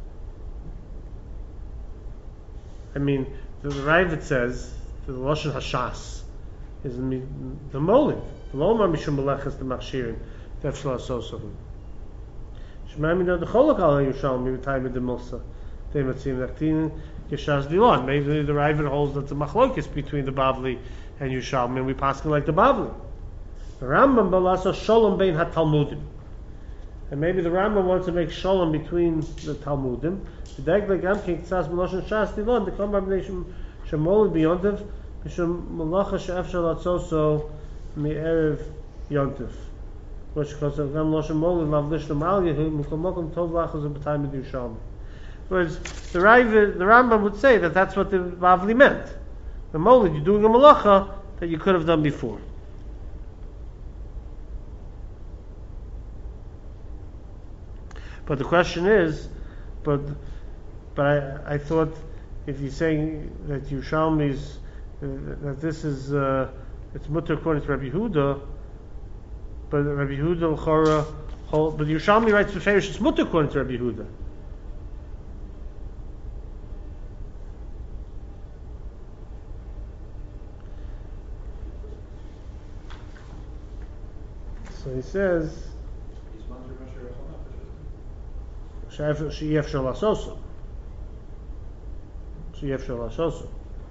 I mean, the, the Ravid says the Lashon Hashas is the, the Molid. The Lomar Mishum Belechas the Machshirin Tefshla Sosahu. Shemami no the Cholok Al Yerushalmi v'Tayim the Milsa They Matzim Nachtin Yeshas Dilon. Maybe the Ravid holds that the Machlokes between the Bavli and Yerushalmi, and we pass like the Bavli. The Rambam Balasa Shalom Bein HaTalmudim. And maybe the Rambam wants to make shalom between the Talmudim. The Degleg Amkin Tzas Meloshen Shas Dilon, the combination Shemoli Beyontiv, Mishum Malacha She'efshal Atzoso Me'erev Yontiv. Which because of Gam Loshen Moli Mavlish Namal Yehu, Mukamokum Tov Lachas of B'tayim Yerushalmi. Whereas the Rambam, the Rambam would say that that's what the Bavli meant. The Moli, you're doing a malacha that you could have done before. But the question is, but but I, I thought if you're saying that Yerushalmi is uh, that this is uh, it's mutter according to Rabbi Yehuda, but Rabbi Yehuda l'chora, but Yerushalmi writes beferish it's mutter according to Rabbi Yehuda. So he says. She'ef shel asoso. She'ef shel asoso.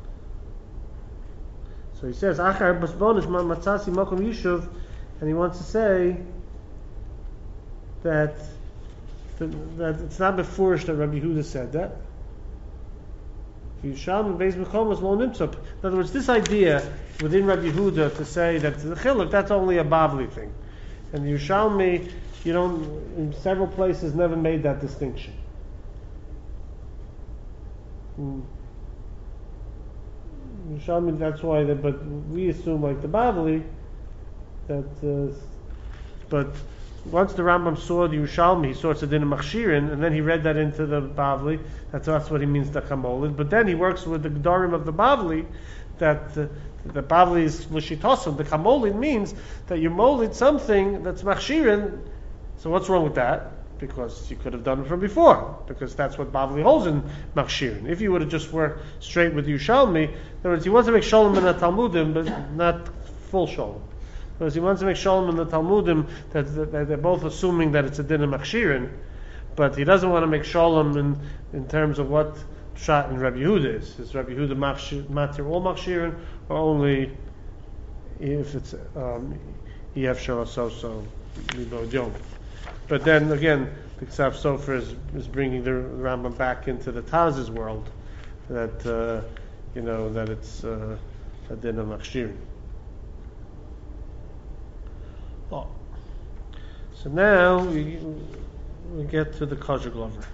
So he says, Achar basbonis matzasi makom yishuv, and he wants to say that, that it's not beforish that Rabbi Yehuda said that. Yushalmi beis mekomos lo nimtzah. In other words, this idea within Rabbi Yehuda to say that the chiluk, that's only a Bavli thing. And the Yushalmi, you don't, in several places, never made that distinction. Hmm. Yushalmi, that's why, the, but we assume like the Bavli, that, uh, but once the Rambam saw the Yushalmi, he saw it's a din of Machshirin, and then he read that into the Bavli. That's, that's what he means, the Chamolid. But then he works with the Gedarim of the Bavli, that uh, the Bavli is L'shitosam. The Chamolid means that you molded something that's Machshirin. So what's wrong with that? Because you could have done it from before, because that's what Bavli holds in Machshirin. If you would have just worked straight with Yushalmi, in other words, he wants to make Sholem in the Talmudim, but not full Sholem. Because he wants to make Sholem in the Talmudim that, that, that they're both assuming that it's a din of Machshirin, but he doesn't want to make Sholem in, in terms of what Pshat in Rabbi Yehuda is. Is Rabbi Yehuda matir all Machshirin, or only if it's um, E F Shalasoso Libo Yom? But then again, the Ksav Sofer is, is bringing the Rambam back into the Taz's world, that uh, you know that it's uh, a din of Machshirin. Oh. So now we, we get to the kosher glover.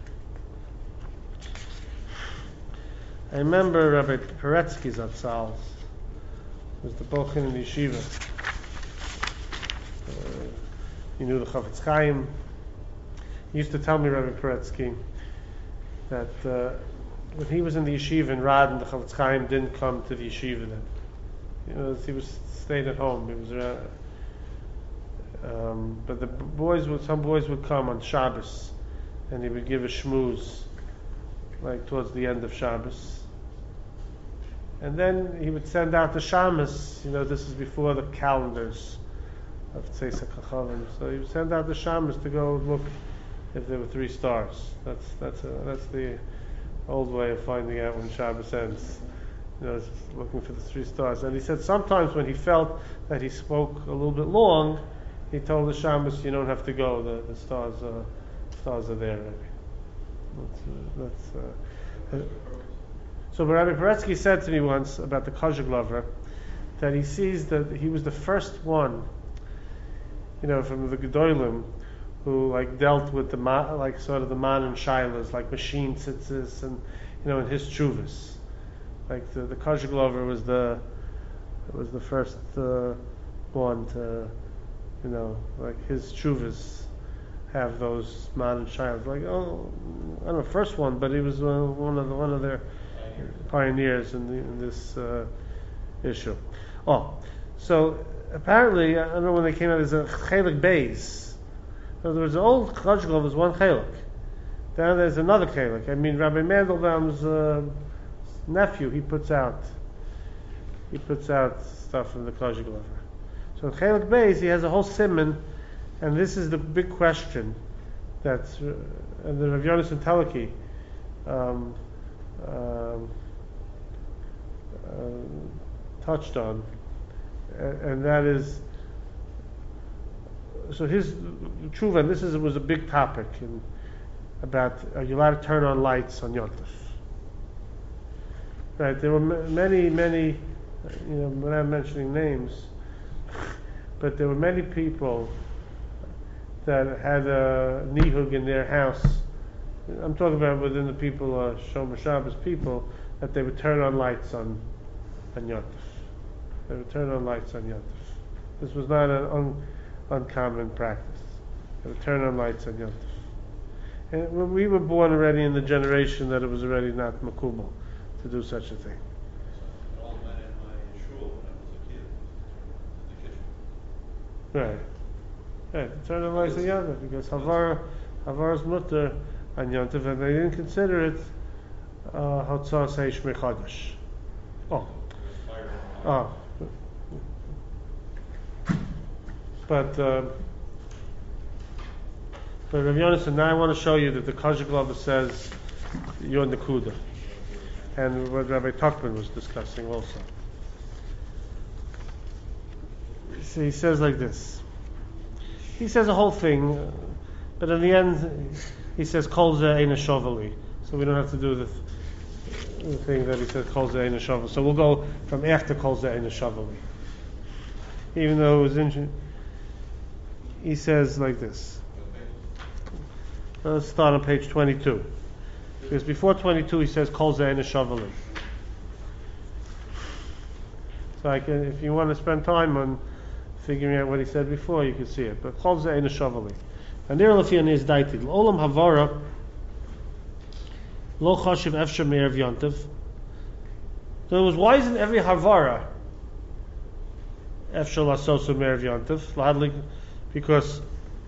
I remember Rabbi Peretsky Zatzal was the Bochin in the yeshiva. Uh, he knew the Chafetz Chaim. He used to tell me, Rabbi Peretsky, that uh, when he was in the yeshiva in Radin, the Chafetz Chaim didn't come to the yeshiva then. You know, he was stayed at home. He was. Uh, Um, but the boys would, some boys would come on Shabbos, and he would give a shmooze, like towards the end of Shabbos. And then he would send out the shamas. You know, this is before the calendars of Tzeisa Kachavim. So he would send out the shamas to go look if there were three stars. That's that's a, that's the old way of finding out when Shabbos ends. You know, looking for the three stars. And he said sometimes when he felt that he spoke a little bit long, he told the shamas, "You don't have to go. The, the stars, uh, stars are there." Maybe. That's, uh, that's, uh, uh, so, Rabbi Peretsky said to me once about the kosher glover that he sees that he was the first one, you know, from the Gedolim, who like dealt with the ma- like sort of the man and shilas, like machine tzitzis, and you know, in his chuvas. Like the, the kosher glover was the was the first uh, one to. You know, like his chuvas have those man and shilas. Like, oh, I don't know, first one, but he was uh, one of the, one of their pioneers in, the, in this uh, issue. Oh, so apparently, I don't know when they came out. There's a chelik beis. In other words, the old kosher was one chelik. Then there's another chelik. I mean, Rabbi Mandelbaum's uh, nephew, he puts out, he puts out stuff from the kosher glover. So in Chelik Beis, he has a whole simon, and this is the big question that's uh, and the Rav Yonasan Teleki um, um, uh, touched on, and, and that is so his tshuva. And this is was a big topic in, about are you allowed to turn on lights on Yom Tov? Right, there were m- many, many, you know, without mentioning names. But there were many people that had a nihug in their house. I'm talking about within the people, uh, Shomer Shabbos people, that they would turn on lights on, on Yom Tov. They would turn on lights on Yom Tov. This was not an un, uncommon practice. They would turn on lights on Yom Tov. And when we were born already in the generation that it was already not makubal to do such a thing. Right, right. Turn on lights on Yom Tov because Havar, Havar's mutter on Yom Tov, and they didn't consider it Hatzah Seish Mechadash. Oh, oh. But uh, but Rav Yonasan, now I want to show you that the kosher glover says you're Nakuda, and what Rabbi Tuchman was discussing also. so he says like this. He says a whole thing, uh, but in the end, he says kol ze ein shoveli. So we don't have to do the, th- the thing that he says kol ze ein shoveli. So we'll go from after kol ze ein shoveli. Even though it was interesting, he says like this. Let's start on page twenty-two. Because before twenty-two, he says kol ze ein shoveli. So I can, if you want to spend time on figuring out what he said before, you can see it. But kol ze ein shoveli. And there lefian is daited. Olam havara lo chashiv efshar me'erev yontiv. So it was, why isn't every havara efshar lasosu me'erev yontiv? Ladlik, because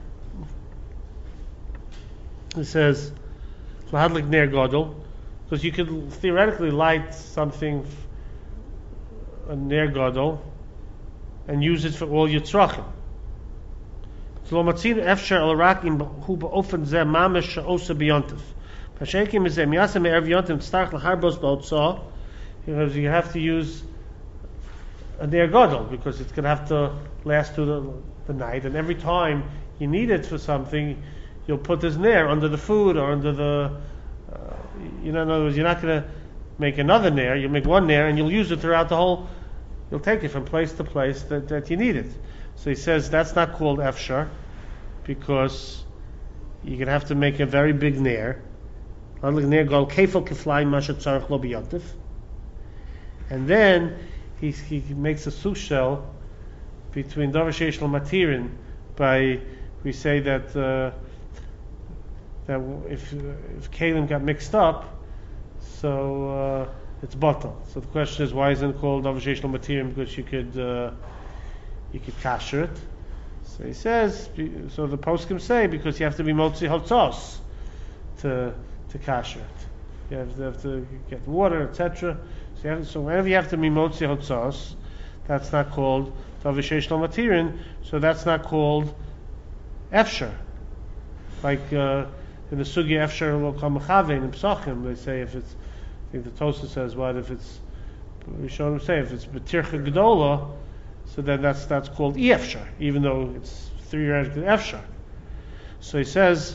it says lahadlik ner gadol, because you could theoretically light something, a ner gadol, and use it for all your tzrachim. So lo matzin efshar al rakim hu ba'ofen zeh mamish she'osa b'yontiv. Pashenkim is em yasem me'erev yontiv tzarch l'harbos ba'otzah, because you have to use a ner gadol, because it's going to have to last through the, the night, and every time you need it for something, you'll put this ner under the food or under the, uh, you know, in other words, you're not going to make another ner, you'll make one ner and you'll use it throughout the whole, you'll take it from place to place that, that you need it. So he says that's not called efshar, because you're going to have to make a very big ner. And then he, he makes a sushel between davar sheish lo matirin, by, we say that uh, that if if kalim got mixed up, so uh, it's batal. So the question is, why isn't it called davar sheish lo matirin? Because you could uh, you could kasher it. So he says, so the poskim say, because you have to be motzi hotzos to to kasher it. You have to, have to get water, et cetera. So, you have, so whenever you have to be motzi hotzos, that's not called davar sheish lo matirin. So that's not called efshar. Like uh, in the sugi efshar lo kal mechavein in Psachim, they say if it's, I think the Tosafos says, what if it's, we show them say if it's betircha gedola, so then that's that's called e efshar, even though it's theoretically efshar. So he says,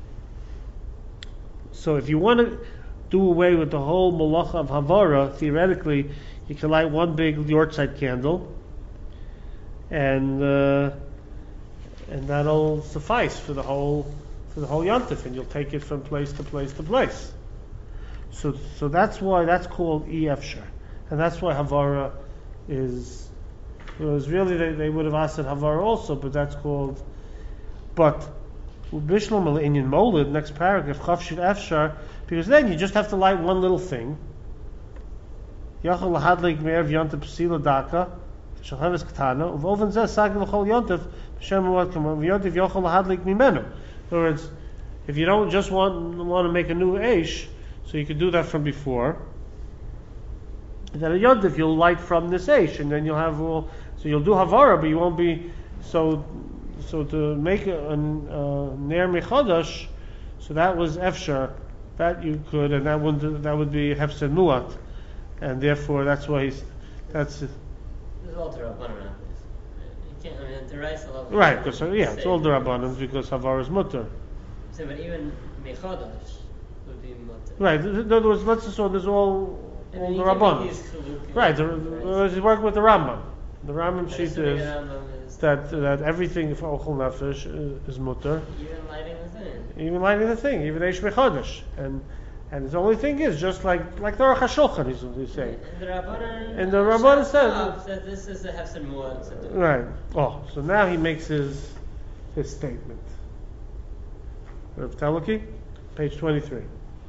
so if you want to do away with the whole malacha of havara, theoretically you can light one big yortzeit candle, and uh, and that'll suffice for the whole for the whole yontif, and you'll take it from place to place to place. So so that's why that's called e efshar, and that's why havara is. It was really they, they would have asked it havara also, but that's called. But ubishlam inyan molid, next paragraph chavshiv efshar, because then you just have to light one little thing. Yachol lahadlik me'erev yontif psila daka shalheves katana uvoven zeh sagil l'chol yontif b'shem muad kamon v'yontif yachol lahadlik mimenu. In other words, if you don't just want want to make a new eish, so you could do that from before. Then a yontif you'll light from this eish, and then you'll have all. So you'll do havara, but you won't be so. So to make a, a uh, ner mechadash, so that was efshar, that you could, and that would that would be hefsed muat, and therefore that's why he's that's. This is all D'Rabbanan. You can't. I mean, the rice level. Right, because uh, yeah, it's all D'Rabbanan because havara is mutter. So, but even mechadash would be mutter. Right. In other words, let's assume there's all And all then the you can Rabbanan. make these chalukim, Right. The, right? the, he's working with the Rambam. The Rambam But sheet assuming is. the Rambam is That that everything for ochel nefesh is, is mutter, even lighting the thing. even lighting the thing, even eish mechodesh, and and the only thing is just like like the Aruch HaShulchan, he's, he's saying. And the Rabbanan. And the Rabbanan says- up that this is a hefsed muad to do. Right. Oh, so now he makes his his statement. Rav Teleki, page twenty-three.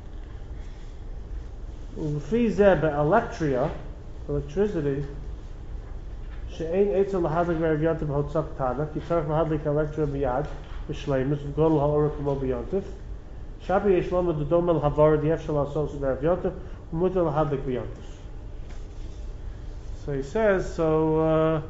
Ufi zeh be'electria, electricity. שאין עצם להדליק בערב יונטף הוצא קטנה, כי צריך להדליק אלקטרה מיד, בשלימוס, וגודל האור כמו ביונטף. שבי יש לומד דומה להברה די אפשר לעשות את בערב יונטף, ומותר להדליק ביונטף. So he says, so, uh,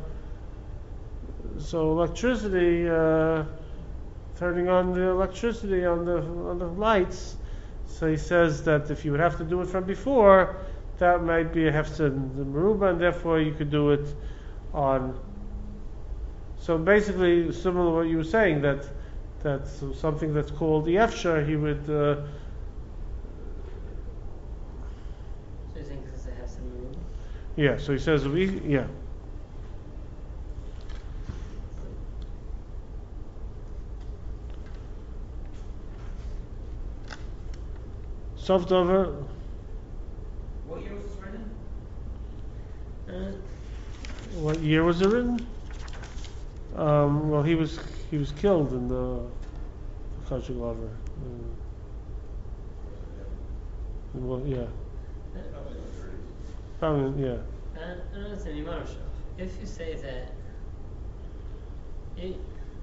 so electricity, uh, turning on the electricity on the on the lights, so he says that if you would have to do it from before, that might be a hefsed meruba, and therefore you could do it on So basically, similar to what you were saying, that that something that's called the Efshar, he would. Uh, So you think this is a hefsed meruba? yeah. So he says, we, yeah. Soft over. What year was this written? Uh, What year was it written? Um, well, he was he was killed in the Chashik Lover. Uh, well, yeah, Probably in the thirties. probably, yeah. Uh, I don't know, it's an Imam Shach. If you say that, it,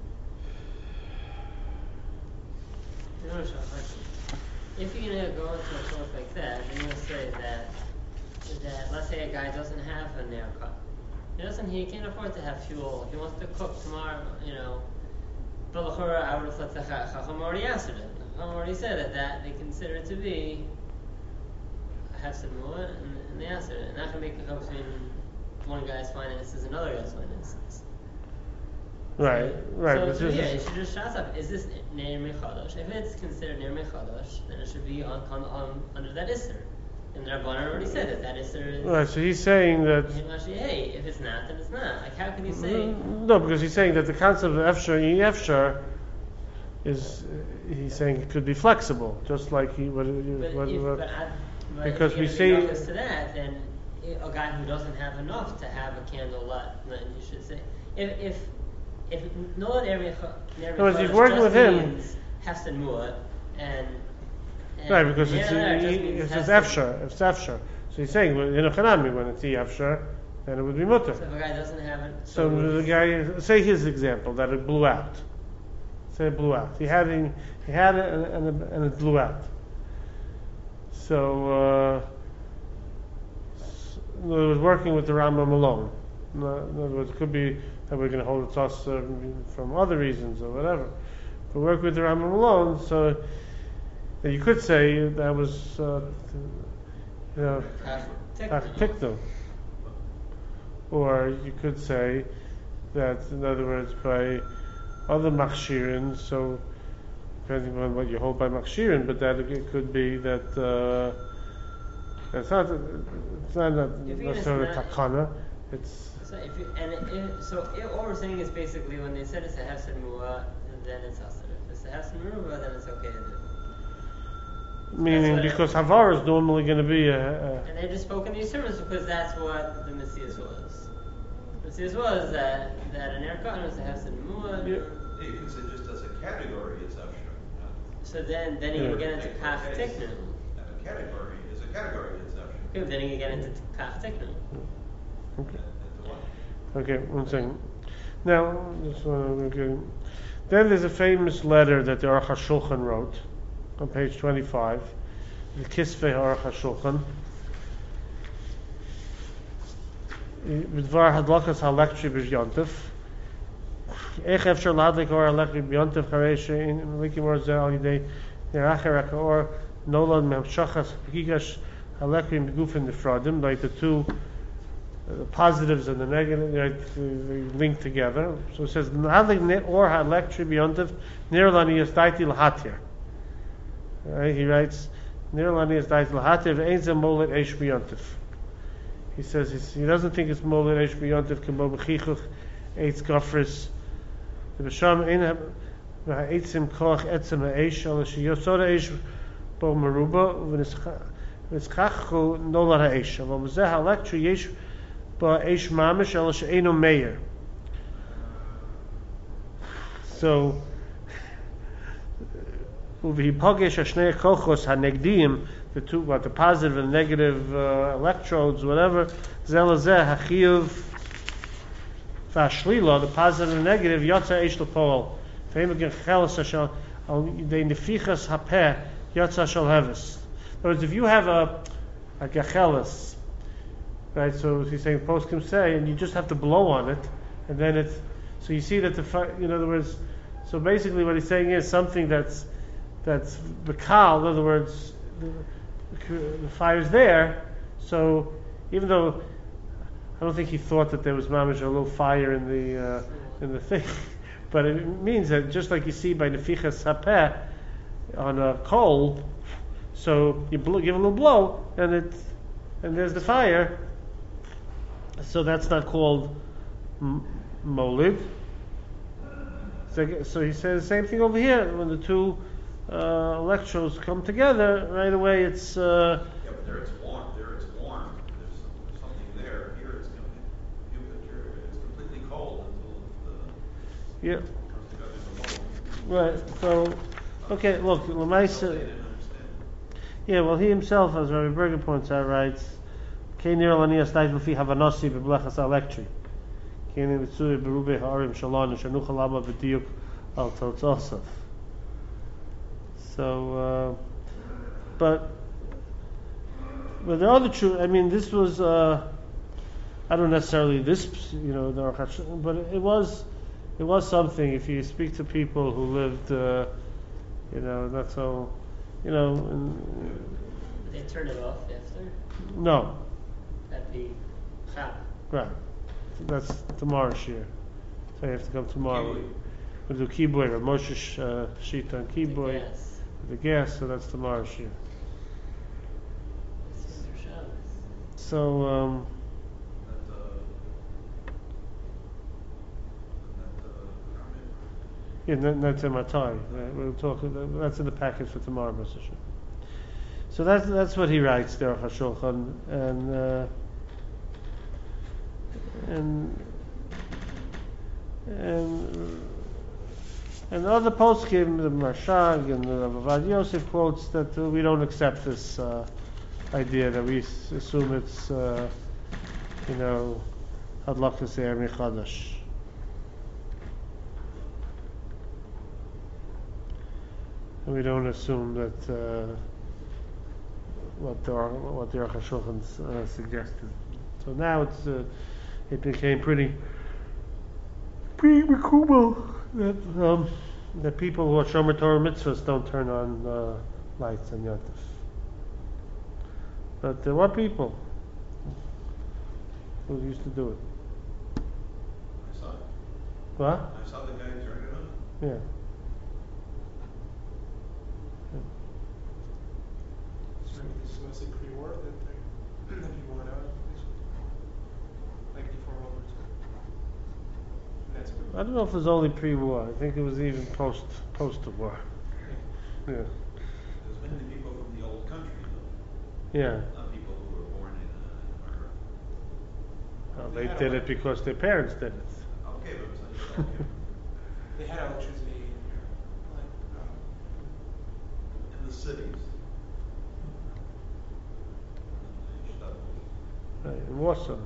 Imam Shach, like, if you're gonna go into a talk like that, then you'll say that, that let's say a guy doesn't have a nail cut. He doesn't, he can't afford to have fuel. He wants to cook tomorrow, you know. But l'chora, I would have thought the Chacham already answered it. The Chacham already said that, that they consider it to be hefsed mu'ah, and, and they answered it. And that can make a go between one guy's finances and another guy's finances. Right, right. So, but so this yeah, is- you should just shout up. Is this Neir Mechadosh? If it's considered Neir Mechadosh, then it should be on, on, on under that Isser. And the Rabbanan already said that that Isser is. right. So he's saying that. Actually, hey, if it's not, then it's not. Like, how can you say? No, because he's saying that the concept of Efshar and Efshar is, uh, he's saying it could be flexible, just like he what, But what, if, what but I, but because if we you're see- gonna be to that, then i- a guy who doesn't have enough to have a candle lit, then you should say, if if if no one ever No, if he's working with him- hefsed mu'ah and, and right, because Ner it's, Ner just he, means if it's hefsed. Efshar, if it's Efshar. So he's saying well, in a Chanami, when it's Efshar, then it would be mutter. So if a guy doesn't have it, So the guy, say his example that it blew out. Say it blew out. He had it, he had it, and, and, it, and it blew out. So uh, s- in other words, working with the Rambam alone. In other words, it could be that we're going to hold it to us uh, from other reasons or whatever. But work with the Rambam alone, so that you could say that was, uh, you know, Tiknu. Or you could say that, in other words, by other machshirin, so depending on what you hold by machshirin, but that it could be that uh, it's not it's not If you're necessarily gonna- takana. It's So if you, and it, it, so it, all we're saying is basically when they said it's a hefsed mu'ah, then it's asr. If it's a hefsed meruba, then it's okay to do. meaning what it- because havar is normally going to be a, a And they just spoke in these terms because that's what the Messias was. The Messias was that that an air cotton was a hefsed mu'ah. Yeah. Yeah, you could say just as a category, it's Efshar. So then then you Yeah. would get into kaf Okay. tiknu. A category is a category, it's Efshar. Okay, then you can get into kaf tiknu. okay. At the one. Okay, one second. Now, this one, okay. Then there's a famous letter that the Aruch HaShulchan wrote on page twenty-five, the Kisvei Aruch HaShulchan. B'dvar hadlakas ha'lektri b'yontif. Ech efshar l'hadlik or ha'lektri b'yontif charei she'in likim or zeh al yidei neracher or nolad me'amshachas b'gigash ha'lektri b'gufin nefradim, like the two the positives and the negative, right, they link together. So it says, "N'hadlik or ha'lektri b'yontif ner lanias daiti l'hatir." Right? He writes, "Ner lanias daiti l'hatir ve'ein zeh molet eish b'yontif." He says he's, he doesn't think it's molet eish b'yontif k'mo b'chichuch eitz gofris. The b'sham ein ha'eitzim koach etzem ha'eish ala sheyosod ha'eish bo meruba v'nitzchachu nolad ha'eish. Aval b'zeh ha'lektri yesh ba eish mamish ala she'eino meir. So, uvihipogesh hashnei kochos hanegdiim, the two, what the positive and negative uh, electrodes, whatever, zelazeh hachiyuv vashlila, the positive and negative, yotza eish lepol. Feimig chelas hashal al yidei nefichas hapeh yotza shal heves. In other words, if you have a a gechelis, right? So he's saying poskim say, and you just have to blow on it, and then it's. So you see that the fi- in other words, so basically what he's saying is something that's that's the kal. In other words, the, the fire's there. So even though I don't think he thought that there was mamish a little fire in the uh, in the thing. But it means that just like you see by Nefichas Hapeh on a coal, so you blow, give a little blow, and it, and there's the fire. So that's not called m- molid. So, so he says the same thing over here. When the two uh, electrodes come together, right away it's. Uh, Yeah, but there it's warm, there it's warm, there's, some, there's something there, here it's gonna be, you, you're, it's completely cold until yeah. the, once the guy is Right. So, okay. Look, They Lamaisa. didn't understand. Yeah. Well, he himself, as Rabbi Berger points out, writes, "Keinir lanias daitvu fi havanasi beblechas electri." Keinir mitzui berube haarim shalon shanucha lama b'diuk al totzosov. So, uh, but, but there are other true. I mean, this was. Uh, I don't necessarily this, you know, the Aruch HaShulchan, but it was, it was something. If you speak to people who lived, uh, you know, not so, you know, in, They turn it off after? no, That'd be chap. right. That's tomorrow's year. So you have to come tomorrow. Kibbutz. We'll do Kiboy, or Moshe uh, Shita and Kiboy, Yes. the gas. So that's tomorrow's year. It's Easter Shabbos. So. Um, That, uh, that, uh, comment. Yeah, that, that's in my tie. Right? We'll talk. That's in the packet for tomorrow, Mister Shem. So that's that's what he writes there, Hashulchan, and uh, and and and the other poskim, the Marshag and the Ravad Yosef quotes that uh, we don't accept this uh, idea that we s- assume it's uh, you know hadlakas eir michadash. And we don't assume that uh, what the what the Aruch HaShulchan uh, suggested. So now it's uh, it became pretty pretty mikubel that um, that people who are shomer Torah mitzvahs don't turn on uh, lights and Yom Tov. But there were people who used to do it. I saw it. What? I saw the guy turn it on. Yeah. So maybe this is mostly pre-war that they, that people went out, like before World War Two. And that's I don't know if it was only pre-war. I think it was even post post the war. Yeah. There's many people from the old country, though, Yeah. not people who were born in, uh, America. Well, They they had did a- it because their parents did it. Okay, but it's like, okay. They had electricity in here, like, um, In the cities. In the shtetl. Right, in Warsaw.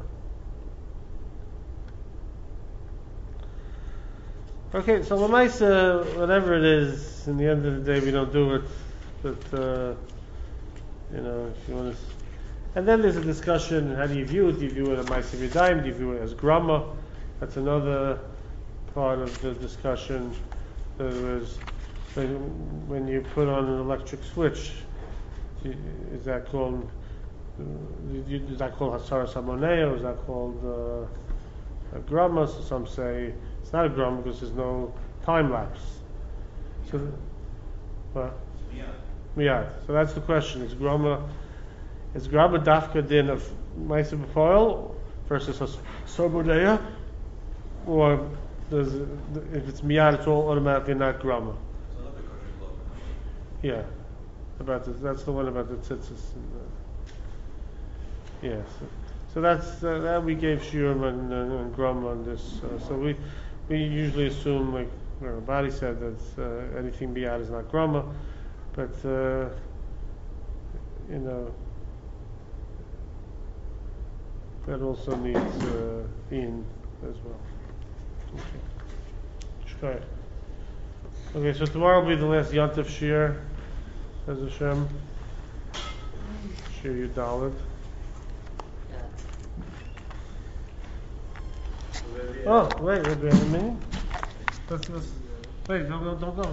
Okay, so Lamaisa, whatever it is, in the end of the day, we don't do it. But uh, you know, if you want to, and then there's a discussion: how do you view it? Do you view it as Maisa V'Daim? Do you view it as Grama? That's another part of the discussion. There was when, when you put on an electric switch, you- is that called? uh, you- Is that called Hasaras Hamonea, or is that called uh, a Grama? So some say it's not a Grama because there's no time lapse. So, what? Yeah. Yeah, so that's the question. Is Grama, is Grama Dafka din of Maisa B'Foil versus Sobodea? Or does it, if it's Miyad, it's all automatically not Grama? There's another country club. Yeah, about the, that's the one about the tzitzis. And the, yeah, so, so that's uh, that we gave Shurim and, and, and Grama on this. Uh, so we we usually assume, like where Rabbi said, that uh, anything Miyad is not Grama. But, uh, you know, that also needs uh, in as well. Okay. Okay, so tomorrow will be the last Yontif Shir, as Hashem. Shir Yudalid. Yeah. Oh, wait, wait, do we have a meeting? Let's, let's, wait, don't, don't, don't go.